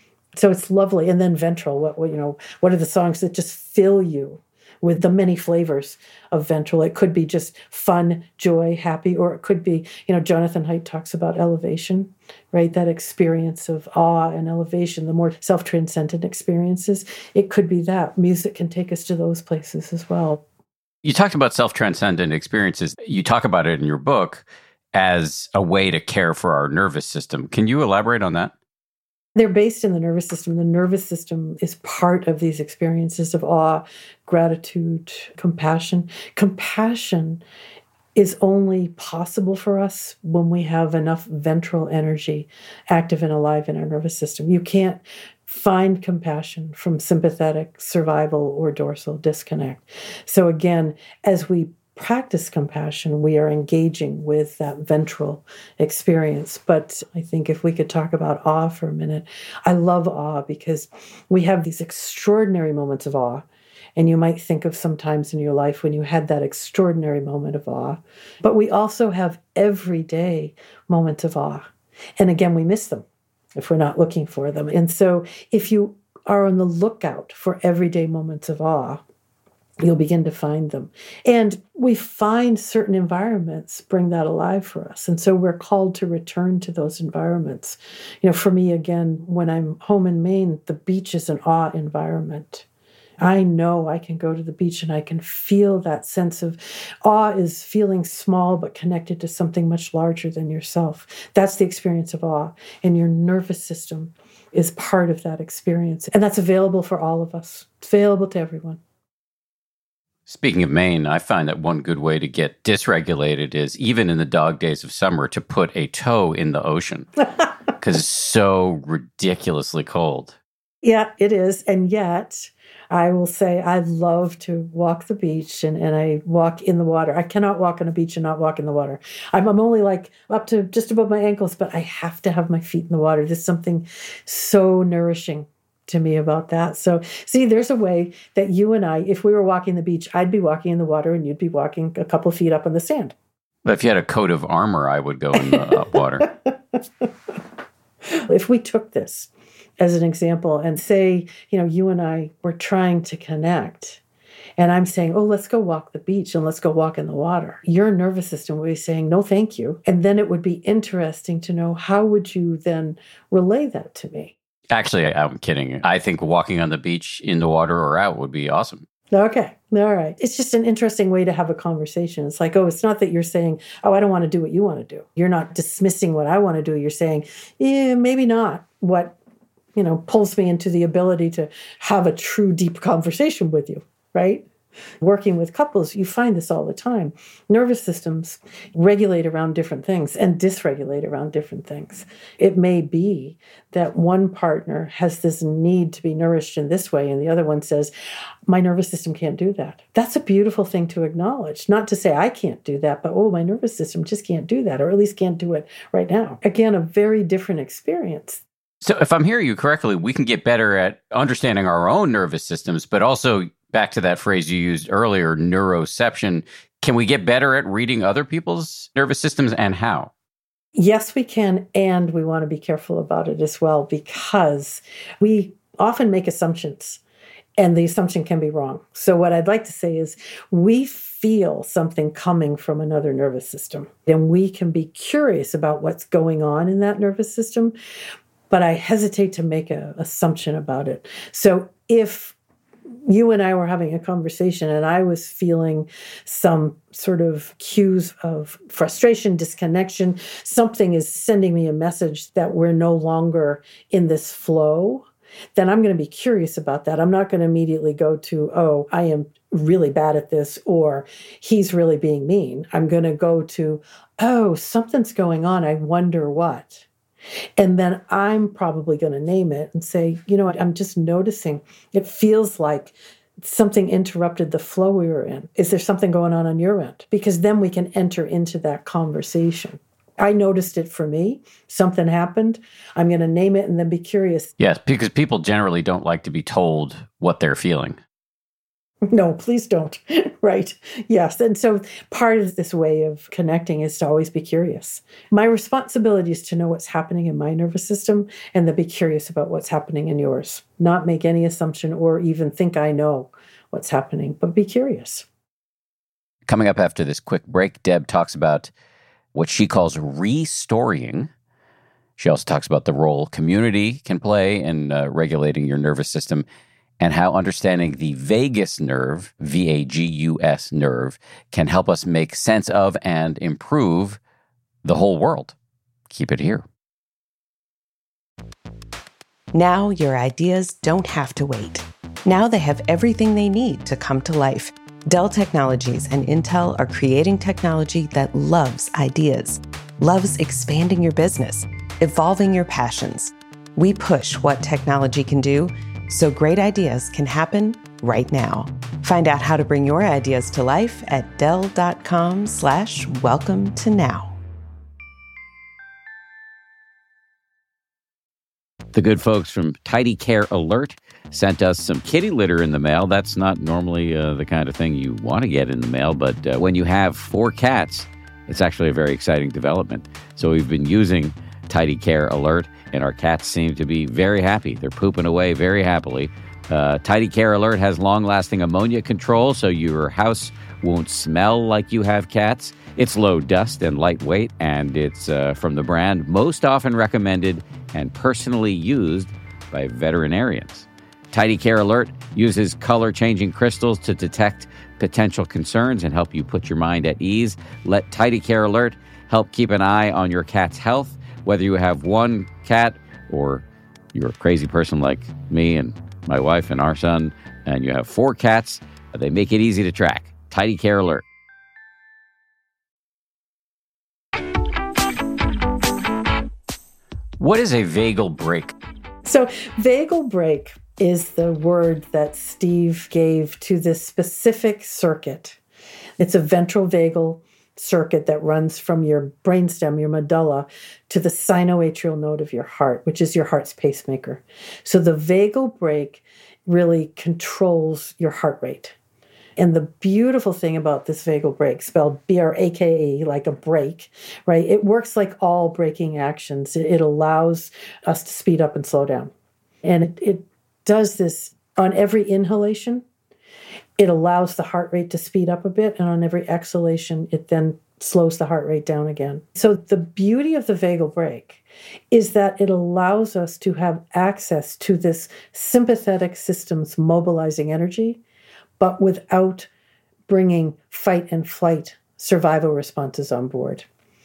So it's lovely. And then ventral, what are the songs that just fill you with the many flavors of ventral? It could be just fun, joy, happy, or it could be, Jonathan Haidt talks about elevation, right? That experience of awe and elevation, the more self-transcendent experiences. It could be that. Music can take us to those places as well. You talked about self-transcendent experiences. You talk about it in your book as a way to care for our nervous system. Can you elaborate on that? They're based in the nervous system. The nervous system is part of these experiences of awe, gratitude, compassion. Compassion is only possible for us when we have enough ventral energy active and alive in our nervous system. You can't find compassion from sympathetic, survival, or dorsal disconnect. So again, as we practice compassion, we are engaging with that ventral experience. But I think if we could talk about awe for a minute, I love awe because we have these extraordinary moments of awe. And you might think of some times in your life when you had that extraordinary moment of awe. But we also have everyday moments of awe. And again, we miss them if we're not looking for them. And so if you are on the lookout for everyday moments of awe, you'll begin to find them. And we find certain environments bring that alive for us. And so we're called to return to those environments. For me, again, when I'm home in Maine, the beach is an awe environment. I know I can go to the beach and I can feel that sense of awe is feeling small but connected to something much larger than yourself. That's the experience of awe. And your nervous system is part of that experience. And that's available for all of us. It's available to everyone. Speaking of Maine, I find that one good way to get dysregulated is, even in the dog days of summer, to put a toe in the ocean because it's so ridiculously cold. Yeah, it is. And yet, I will say I love to walk the beach and I walk in the water. I cannot walk on a beach and not walk in the water. I'm only like up to just above my ankles, but I have to have my feet in the water. There's something so nourishing to me about that. So see, there's a way that you and I, if we were walking the beach, I'd be walking in the water and you'd be walking a couple of feet up on the sand. But if you had a coat of armor, I would go in the water. If we took this as an example and say, you and I were trying to connect, and I'm saying, oh, let's go walk the beach and let's go walk in the water. Your nervous system would be saying, no, thank you. And then it would be interesting to know, how would you then relay that to me? Actually, I'm kidding. I think walking on the beach in the water or out would be awesome. Okay. All right. It's just an interesting way to have a conversation. It's like, oh, it's not that you're saying, oh, I don't want to do what you want to do. You're not dismissing what I want to do. You're saying, yeah, maybe not what, pulls me into the ability to have a true deep conversation with you, right? Working with couples, you find this all the time. Nervous systems regulate around different things and dysregulate around different things. It may be that one partner has this need to be nourished in this way, and the other one says, my nervous system can't do that. That's a beautiful thing to acknowledge. Not to say I can't do that, but, oh, my nervous system just can't do that, or at least can't do it right now. Again, a very different experience. So if I'm hearing you correctly, we can get better at understanding our own nervous systems, but also back to that phrase you used earlier, neuroception. Can we get better at reading other people's nervous systems, and how? Yes, we can. And we want to be careful about it as well, because we often make assumptions and the assumption can be wrong. So what I'd like to say is we feel something coming from another nervous system, and we can be curious about what's going on in that nervous system. But I hesitate to make an assumption about it. So if you and I were having a conversation and I was feeling some sort of cues of frustration, disconnection, something is sending me a message that we're no longer in this flow, then I'm going to be curious about that. I'm not going to immediately go to, oh, I am really bad at this, or he's really being mean. I'm going to go to, oh, something's going on. I wonder what. And then I'm probably going to name it and say, I'm just noticing it feels like something interrupted the flow we were in. Is there something going on your end? Because then we can enter into that conversation. I noticed it for me. Something happened. I'm going to name it and then be curious. Yes, because people generally don't like to be told what they're feeling. No, please don't. Right. Yes. And so part of this way of connecting is to always be curious. My responsibility is to know what's happening in my nervous system and then be curious about what's happening in yours. Not make any assumption or even think I know what's happening, but be curious. Coming up after this quick break, Deb talks about what she calls restorying. She also talks about the role community can play in regulating your nervous system, and how understanding the vagus nerve, VAGUS nerve, can help us make sense of and improve the whole world. Keep it here. Now your ideas don't have to wait. Now they have everything they need to come to life. Dell Technologies and Intel are creating technology that loves ideas, loves expanding your business, evolving your passions. We push what technology can do so great ideas can happen right now. Find out how to bring your ideas to life at Dell.com/welcome to now. The good folks from Tidy Care Alert sent us some kitty litter in the mail. That's not normally the kind of thing you want to get in the mail, but when you have 4 cats, it's actually a very exciting development. So we've been using Tidy Care Alert, and our cats seem to be very happy. They're pooping away very happily. Tidy Care Alert has long-lasting ammonia control, so your house won't smell like you have cats. It's low dust and lightweight, and it's from the brand most often recommended and personally used by veterinarians. Tidy Care Alert uses color-changing crystals to detect potential concerns and help you put your mind at ease. Let Tidy Care Alert help keep an eye on your cat's health. Whether you have one cat or you're a crazy person like me and my wife and our son, and you have 4 cats, they make it easy to track. Tidy Care Alert. What is a vagal brake? So vagal brake is the word that Steve gave to this specific circuit. It's a ventral vagal circuit that runs from your brainstem, your medulla, to the sinoatrial node of your heart, which is your heart's pacemaker. So the vagal brake really controls your heart rate. And the beautiful thing about this vagal brake, spelled B-R-A-K-E, like a brake, right? It works like all braking actions. It allows us to speed up and slow down. And it does this on every inhalation. It allows the heart rate to speed up a bit, and on every exhalation, it then slows the heart rate down again. So the beauty of the vagal brake is that it allows us to have access to this sympathetic system's mobilizing energy, but without bringing fight and flight survival responses on board.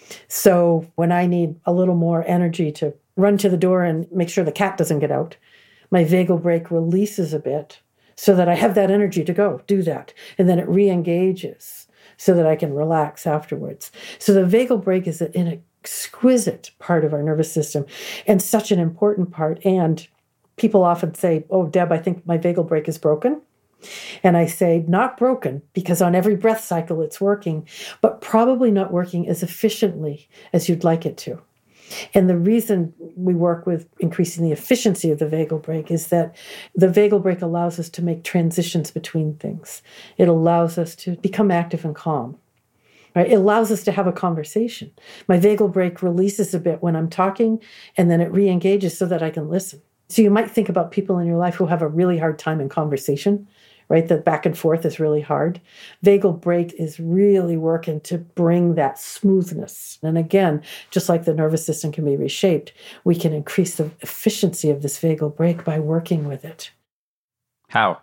So when I need a little more energy to run to the door and make sure the cat doesn't get out, my vagal brake releases a bit so that I have that energy to go do that. And then it re-engages so that I can relax afterwards. So the vagal brake is an exquisite part of our nervous system and such an important part. And people often say, oh, Deb, I think my vagal brake is broken. And I say, not broken, because on every breath cycle it's working, but probably not working as efficiently as you'd like it to. And the reason we work with increasing the efficiency of the vagal brake is that the vagal brake allows us to make transitions between things. It allows us to become active and calm. Right? It allows us to have a conversation. My vagal brake releases a bit when I'm talking, and then it re-engages so that I can listen. So you might think about people in your life who have a really hard time in conversation, right? The back and forth is really hard. Vagal brake is really working to bring that smoothness. And again, just like the nervous system can be reshaped, we can increase the efficiency of this vagal brake by working with it. How?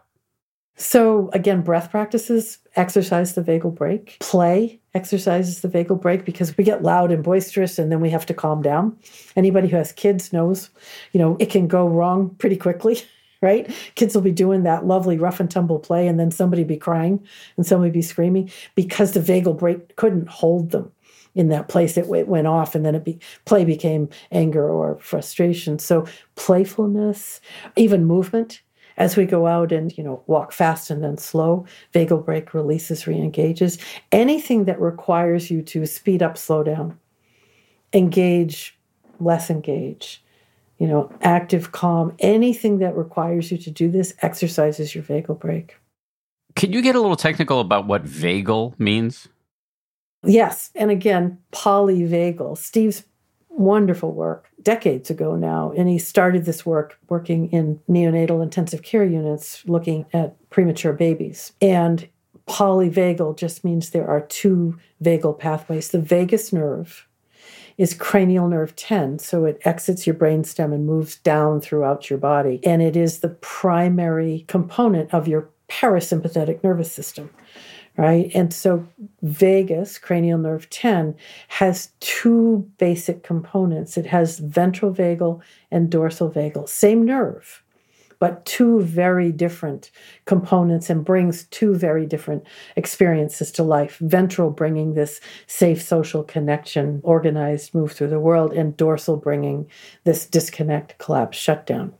So again, breath practices exercise the vagal brake. Play exercises the vagal brake because we get loud and boisterous and then we have to calm down. Anybody who has kids knows, it can go wrong pretty quickly. Right? Kids will be doing that lovely rough and tumble play and then somebody be crying and somebody be screaming because the vagal brake couldn't hold them in that place. It went off and then play became anger or frustration. So playfulness, even movement, as we go out and, walk fast and then slow, vagal brake releases, re-engages. Anything that requires you to speed up, slow down, engage, less engage, active, calm, anything that requires you to do this exercises your vagal brake. Can you get a little technical about what vagal means? Yes. And again, polyvagal. Steve's wonderful work decades ago now, and he started this work working in neonatal intensive care units looking at premature babies. And polyvagal just means there are two vagal pathways. The vagus nerve is cranial nerve 10, so it exits your brainstem and moves down throughout your body. And it is the primary component of your parasympathetic nervous system, right? And so vagus, cranial nerve 10, has two basic components. It has ventral vagal and dorsal vagal, same nerve, but two very different components and brings two very different experiences to life. Ventral bringing this safe social connection, organized move through the world, and dorsal bringing this disconnect, collapse, shutdown.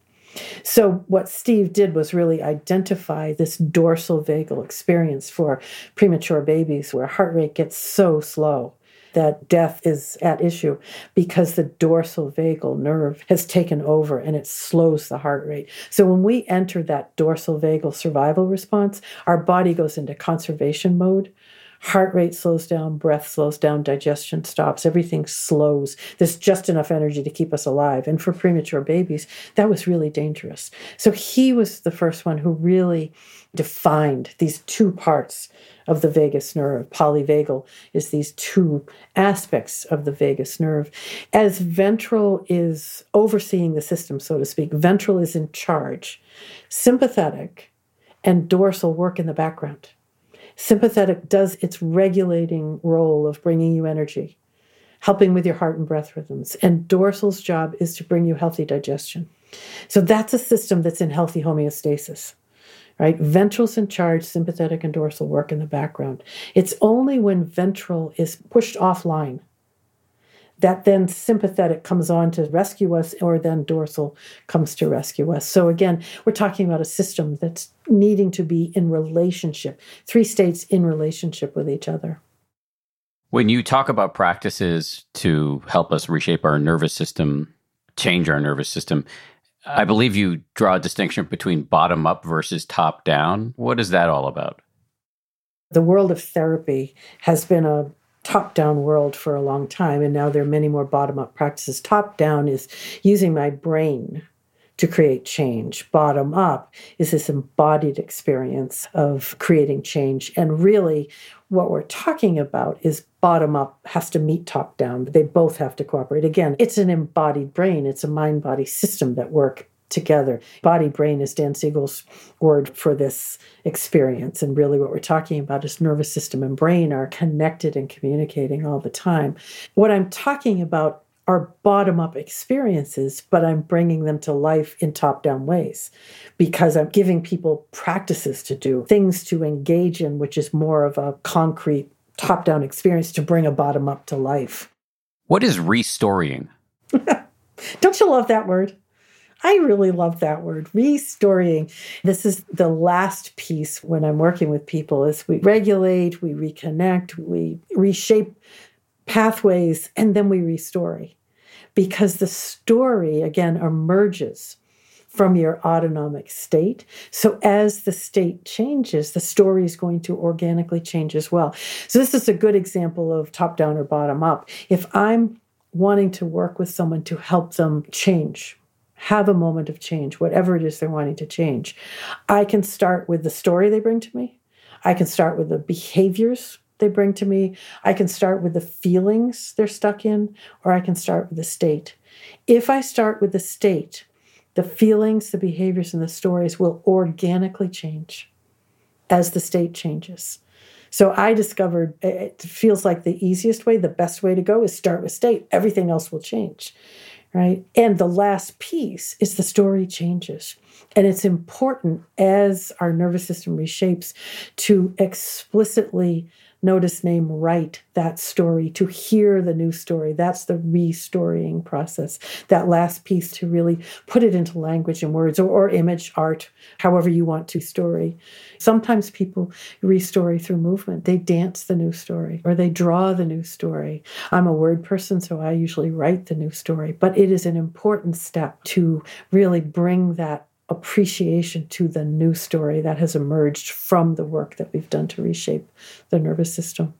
So what Steve did was really identify this dorsal vagal experience for premature babies where heart rate gets so slow that death is at issue because the dorsal vagal nerve has taken over and it slows the heart rate. So when we enter that dorsal vagal survival response, our body goes into conservation mode. Heart rate slows down, breath slows down, digestion stops, everything slows. There's just enough energy to keep us alive. And for premature babies, that was really dangerous. So he was the first one who really defined these two parts of the vagus nerve. Polyvagal is these two aspects of the vagus nerve. As ventral is overseeing the system, so to speak, ventral is in charge. Sympathetic and dorsal work in the background. Sympathetic does its regulating role of bringing you energy, helping with your heart and breath rhythms. And dorsal's job is to bring you healthy digestion. So that's a system that's in healthy homeostasis, right? Ventral's in charge, sympathetic and dorsal work in the background. It's only when ventral is pushed offline that then sympathetic comes on to rescue us, or then dorsal comes to rescue us. So again, we're talking about a system that's needing to be in relationship, three states in relationship with each other. When you talk about practices to help us reshape our nervous system, change our nervous system, I believe you draw a distinction between bottom up versus top down. What is that all about? The world of therapy has been a top-down world for a long time, and now there are many more bottom-up practices. Top-down is using my brain to create change. Bottom up is this embodied experience of creating change. And really, what we're talking about is bottom up has to meet top down. They both have to cooperate. Again, it's an embodied brain. It's a mind-body system that work together. Body brain is Dan Siegel's word for this experience. And really what we're talking about is nervous system and brain are connected and communicating all the time. What I'm talking about are bottom-up experiences, but I'm bringing them to life in top-down ways because I'm giving people practices to do, things to engage in, which is more of a concrete top-down experience to bring a bottom-up to life. What is restorying? Don't you love that word? I really love that word, restorying. This is the last piece when I'm working with people is we regulate, we reconnect, we reshape pathways, and then we restory. Because the story, again, emerges from your autonomic state. So as the state changes, the story is going to organically change as well. So this is a good example of top-down or bottom-up. If I'm wanting to work with someone to help them change, have a moment of change, whatever it is they're wanting to change, I can start with the story they bring to me. I can start with the behaviors they bring to me. I can start with the feelings they're stuck in, or I can start with the state. If I start with the state, the feelings, the behaviors, and the stories will organically change as the state changes. So I discovered it feels like the easiest way, the best way to go is start with state. Everything else will change. Right? And the last piece is the story changes. And it's important as our nervous system reshapes to explicitly notice, name, write that story, to hear the new story. That's the restorying process. That last piece to really put it into language and words or image, art, however you want to story. Sometimes people restory through movement. They dance the new story or they draw the new story. I'm a word person, so I usually write the new story. But it is an important step to really bring that appreciation to the new story that has emerged from the work that we've done to reshape the nervous system.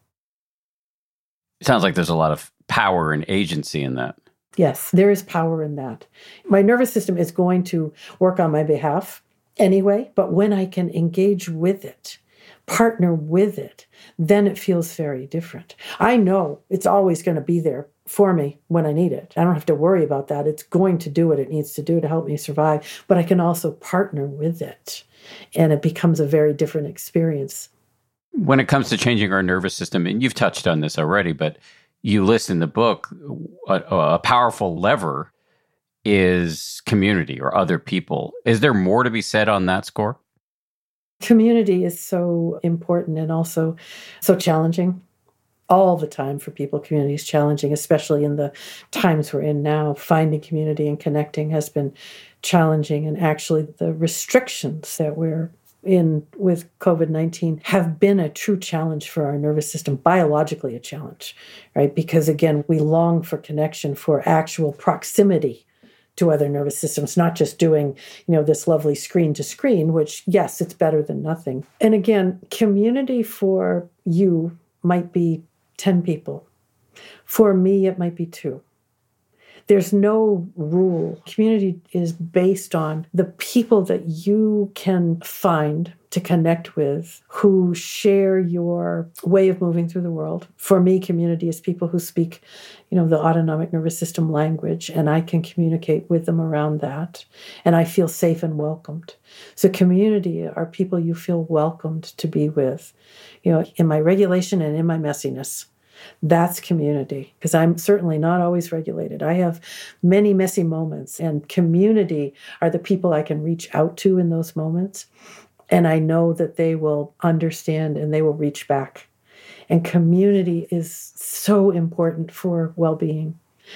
It sounds like there's a lot of power and agency in that. Yes, there is power in that. My nervous system is going to work on my behalf anyway, but when I can engage with it, partner with it, then it feels very different. I know it's always going to be there for me when I need it. I don't have to worry about that. It's going to do what it needs to do to help me survive, but I can also partner with it, and it becomes a very different experience. When it comes to changing our nervous system, and you've touched on this already, but you list in the book a powerful lever is community or other people. Is there more to be said on that score? Community is so important and also so challenging. All the time for people, community is challenging, especially in the times we're in now. Finding community and connecting has been challenging. And actually, the restrictions that we're in with COVID-19 have been a true challenge for our nervous system, biologically a challenge, right? Because again, we long for connection, for actual proximity to other nervous systems, not just doing, this lovely screen to screen, which, yes, it's better than nothing. And again, community for you might be 10 people. For me, it might be 2. There's no rule. Community is based on the people that you can find to connect with who share your way of moving through the world. For me, community is people who speak, the autonomic nervous system language, and I can communicate with them around that. And I feel safe and welcomed. So community are people you feel welcomed to be with, in my regulation and in my messiness. That's community, because I'm certainly not always regulated. I have many messy moments, and community are the people I can reach out to in those moments. And I know that they will understand and they will reach back. And community is so important for well-being.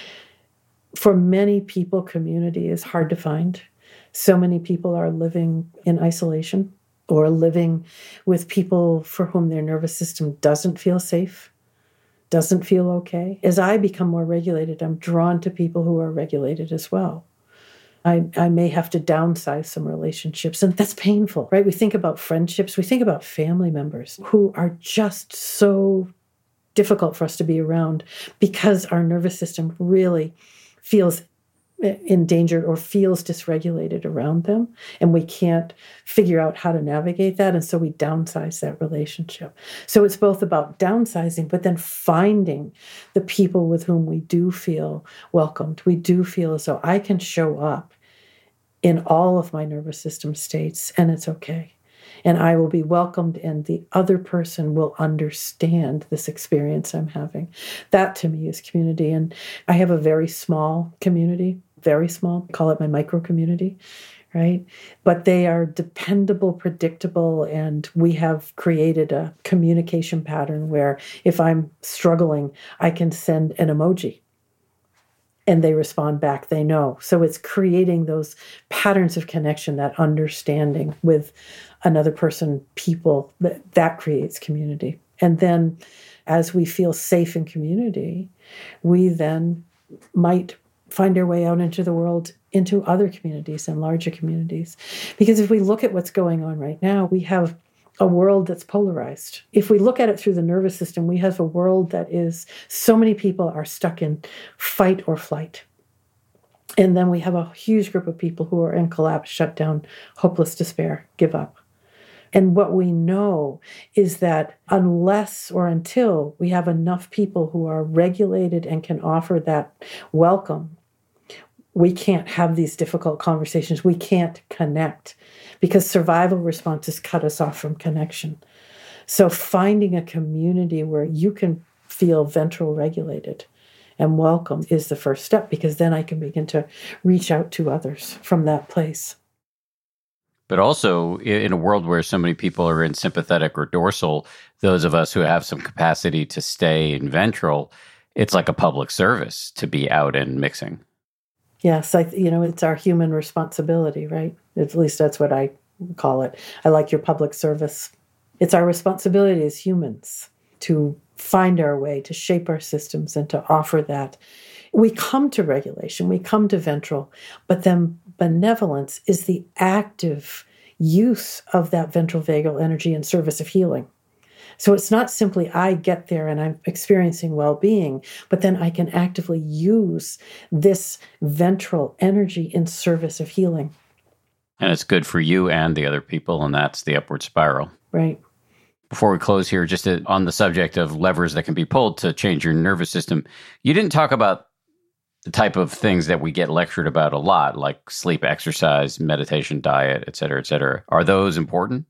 For many people, community is hard to find. So many people are living in isolation or living with people for whom their nervous system doesn't feel safe, doesn't feel okay. As I become more regulated, I'm drawn to people who are regulated as well. I may have to downsize some relationships, and that's painful, right? We think about friendships, we think about family members who are just so difficult for us to be around because our nervous system really feels endangered or feels dysregulated around them, and we can't figure out how to navigate that, and so we downsize that relationship. So it's both about downsizing, but then finding the people with whom we do feel welcomed. We do feel as though I can show up in all of my nervous system states, and it's okay. And I will be welcomed, and the other person will understand this experience I'm having. That to me is community. And I have a very small community, very small, call it my micro community, right? But they are dependable, predictable, and we have created a communication pattern where if I'm struggling, I can send an emoji and they respond back, they know. So it's creating those patterns of connection, that understanding with another person, people, that creates community. And then as we feel safe in community, we then might find our way out into the world, into other communities and larger communities. Because if we look at what's going on right now, we have a world that's polarized. If we look at it through the nervous system, we have a world that is, so many people are stuck in fight or flight. And then we have a huge group of people who are in collapse, shut down, hopeless despair, give up. And what we know is that unless or until we have enough people who are regulated and can offer that welcome, we can't have these difficult conversations. We can't connect because survival responses cut us off from connection. So finding a community where you can feel ventral regulated and welcome is the first step, because then I can begin to reach out to others from that place. But also, in a world where so many people are in sympathetic or dorsal, those of us who have some capacity to stay in ventral, it's like a public service to be out and mixing. Yes, it's our human responsibility, right? At least that's what I call it. I like your public service. It's our responsibility as humans to find our way, to shape our systems, and to offer that. We come to regulation, we come to ventral, but then benevolence is the active use of that ventral vagal energy in service of healing. So it's not simply I get there and I'm experiencing well-being, but then I can actively use this ventral energy in service of healing. And it's good for you and the other people, and that's the upward spiral. Right. Before we close here, just on the subject of levers that can be pulled to change your nervous system, you didn't talk about the type of things that we get lectured about a lot, like sleep, exercise, meditation, diet, et cetera, et cetera. Are those important?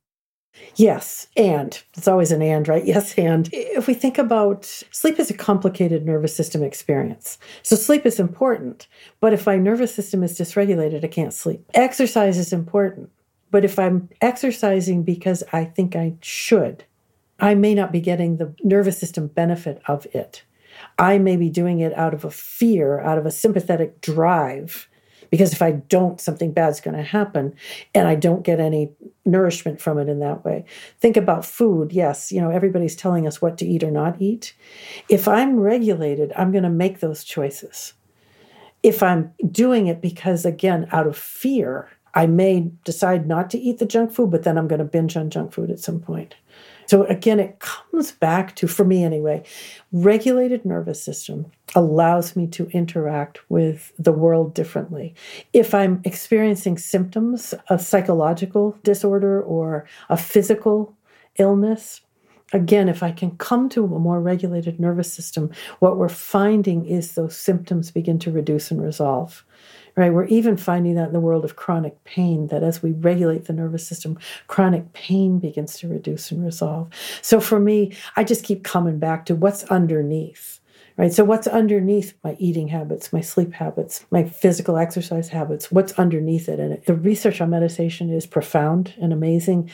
Yes, and. It's always an and, right? Yes, and. If we think about sleep is a complicated nervous system experience. So sleep is important, but if my nervous system is dysregulated, I can't sleep. Exercise is important, but if I'm exercising because I think I should, I may not be getting the nervous system benefit of it. I may be doing it out of a fear, out of a sympathetic drive, because if I don't, something bad's going to happen, and I don't get any nourishment from it in that way. Think about food. Yes, everybody's telling us what to eat or not eat. If I'm regulated, I'm going to make those choices. If I'm doing it because, again, out of fear, I may decide not to eat the junk food, but then I'm going to binge on junk food at some point. So again, it comes back to, for me anyway, regulated nervous system allows me to interact with the world differently. If I'm experiencing symptoms of psychological disorder or a physical illness, again, if I can come to a more regulated nervous system, what we're finding is those symptoms begin to reduce and resolve. Right, we're even finding that in the world of chronic pain, that as we regulate the nervous system, chronic pain begins to reduce and resolve. So for me, I just keep coming back to what's underneath, right? So what's underneath my eating habits, my sleep habits, my physical exercise habits, what's underneath it? And the research on meditation is profound and amazing.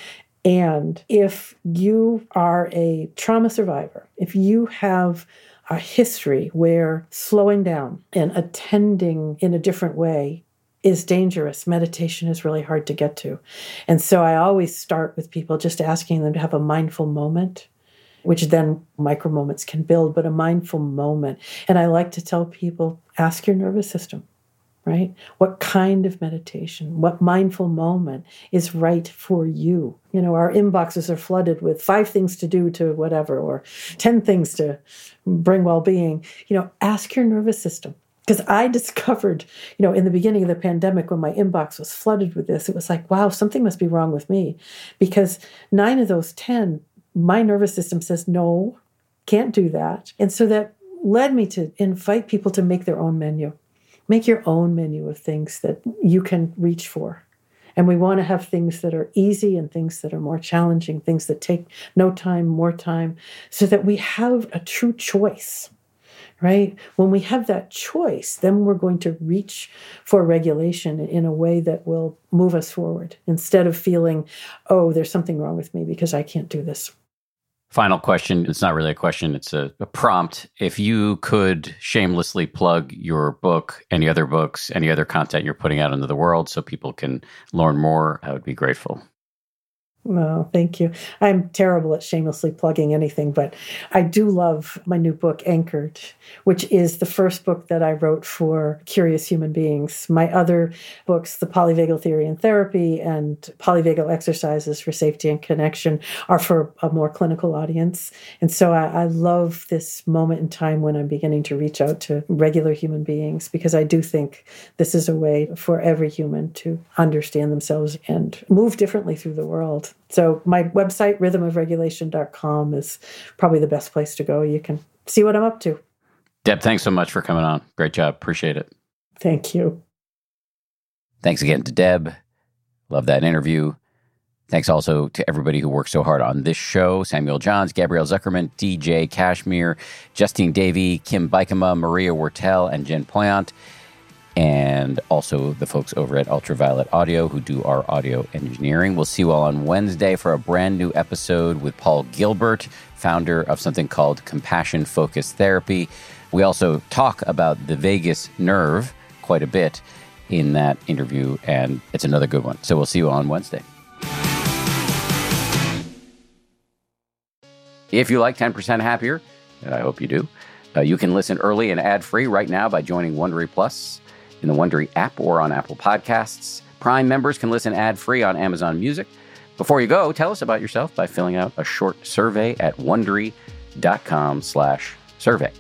And if you are a trauma survivor, if you have a history where slowing down and attending in a different way is dangerous, meditation is really hard to get to. And so I always start with people just asking them to have a mindful moment, which then micro moments can build, but a mindful moment. And I like to tell people, ask your nervous system, right? What kind of meditation, what mindful moment is right for you? Our inboxes are flooded with 5 things to do to whatever, or 10 things to bring well-being. Ask your nervous system, Because I discovered, in the beginning of the pandemic, when my inbox was flooded with this, it was like, wow, something must be wrong with me. Because 9 of those 10, my nervous system says, no, can't do that. And so that led me to invite people to make their own menu. Make your own menu of things that you can reach for. And we want to have things that are easy and things that are more challenging, things that take no time, more time, so that we have a true choice. Right? When we have that choice, then we're going to reach for regulation in a way that will move us forward instead of feeling, oh, there's something wrong with me because I can't do this. Final question. It's not really a question. It's a prompt. If you could shamelessly plug your book, any other books, any other content you're putting out into the world so people can learn more, I would be grateful. Oh, thank you. I'm terrible at shamelessly plugging anything, but I do love my new book, Anchored, which is the first book that I wrote for Curious Human Beings. My other books, The Polyvagal Theory and Therapy and Polyvagal Exercises for Safety and Connection, are for a more clinical audience. And so I love this moment in time when I'm beginning to reach out to regular human beings, because I do think this is a way for every human to understand themselves and move differently through the world. So my website, rhythmofregulation.com, is probably the best place to go. You can see what I'm up to. Deb, thanks so much for coming on. Great job. Appreciate it. Thank you. Thanks again to Deb. Love that interview. Thanks also to everybody who worked so hard on this show. Samuel Johns, Gabrielle Zuckerman, DJ Kashmir, Justine Davey, Kim Bikema, Maria Wortel, and Jen Poyant. And also the folks over at Ultraviolet Audio who do our audio engineering. We'll see you all on Wednesday for a brand new episode with Paul Gilbert, founder of something called Compassion Focused Therapy. We also talk about the vagus nerve quite a bit in that interview, and it's another good one. So we'll see you on Wednesday. If you like 10% Happier, and I hope you do, you can listen early and ad-free right now by joining Wondery Plus in the Wondery app or on Apple Podcasts. Prime members can listen ad-free on Amazon Music. Before you go, tell us about yourself by filling out a short survey at Wondery.com/survey.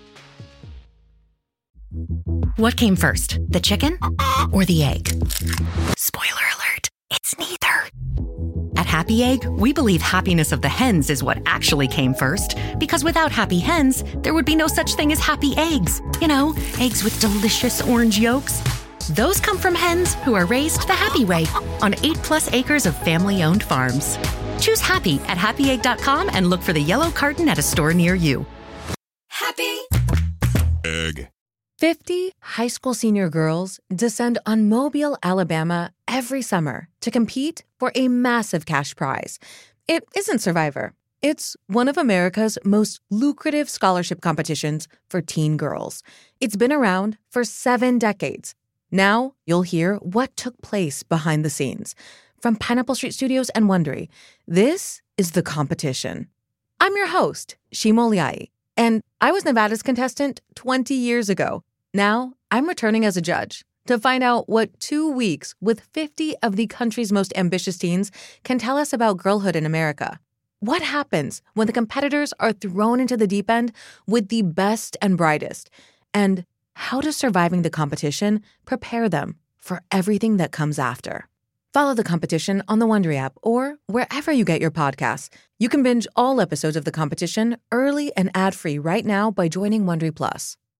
What came first, the chicken or the egg? Spoiler alert, it's neither. At Happy Egg, we believe happiness of the hens is what actually came first, because without happy hens, there would be no such thing as happy eggs. You know, eggs with delicious orange yolks. Those come from hens who are raised the happy way on 8+ acres of family-owned farms. Choose happy at happyegg.com and look for the yellow carton at a store near you. Happy Egg. 50 high school senior girls descend on Mobile, Alabama every summer to compete for a massive cash prize. It isn't Survivor. It's one of America's most lucrative scholarship competitions for teen girls. It's been around for 7 decades. Now you'll hear what took place behind the scenes. From Pineapple Street Studios and Wondery, this is The Competition. I'm your host, Shima Oliai, and I was Nevada's contestant 20 years ago. Now, I'm returning as a judge to find out what 2 weeks with 50 of the country's most ambitious teens can tell us about girlhood in America. What happens when the competitors are thrown into the deep end with the best and brightest? And how does surviving the competition prepare them for everything that comes after? Follow The Competition on the Wondery app or wherever you get your podcasts. You can binge all episodes of The Competition early and ad-free right now by joining Wondery Plus.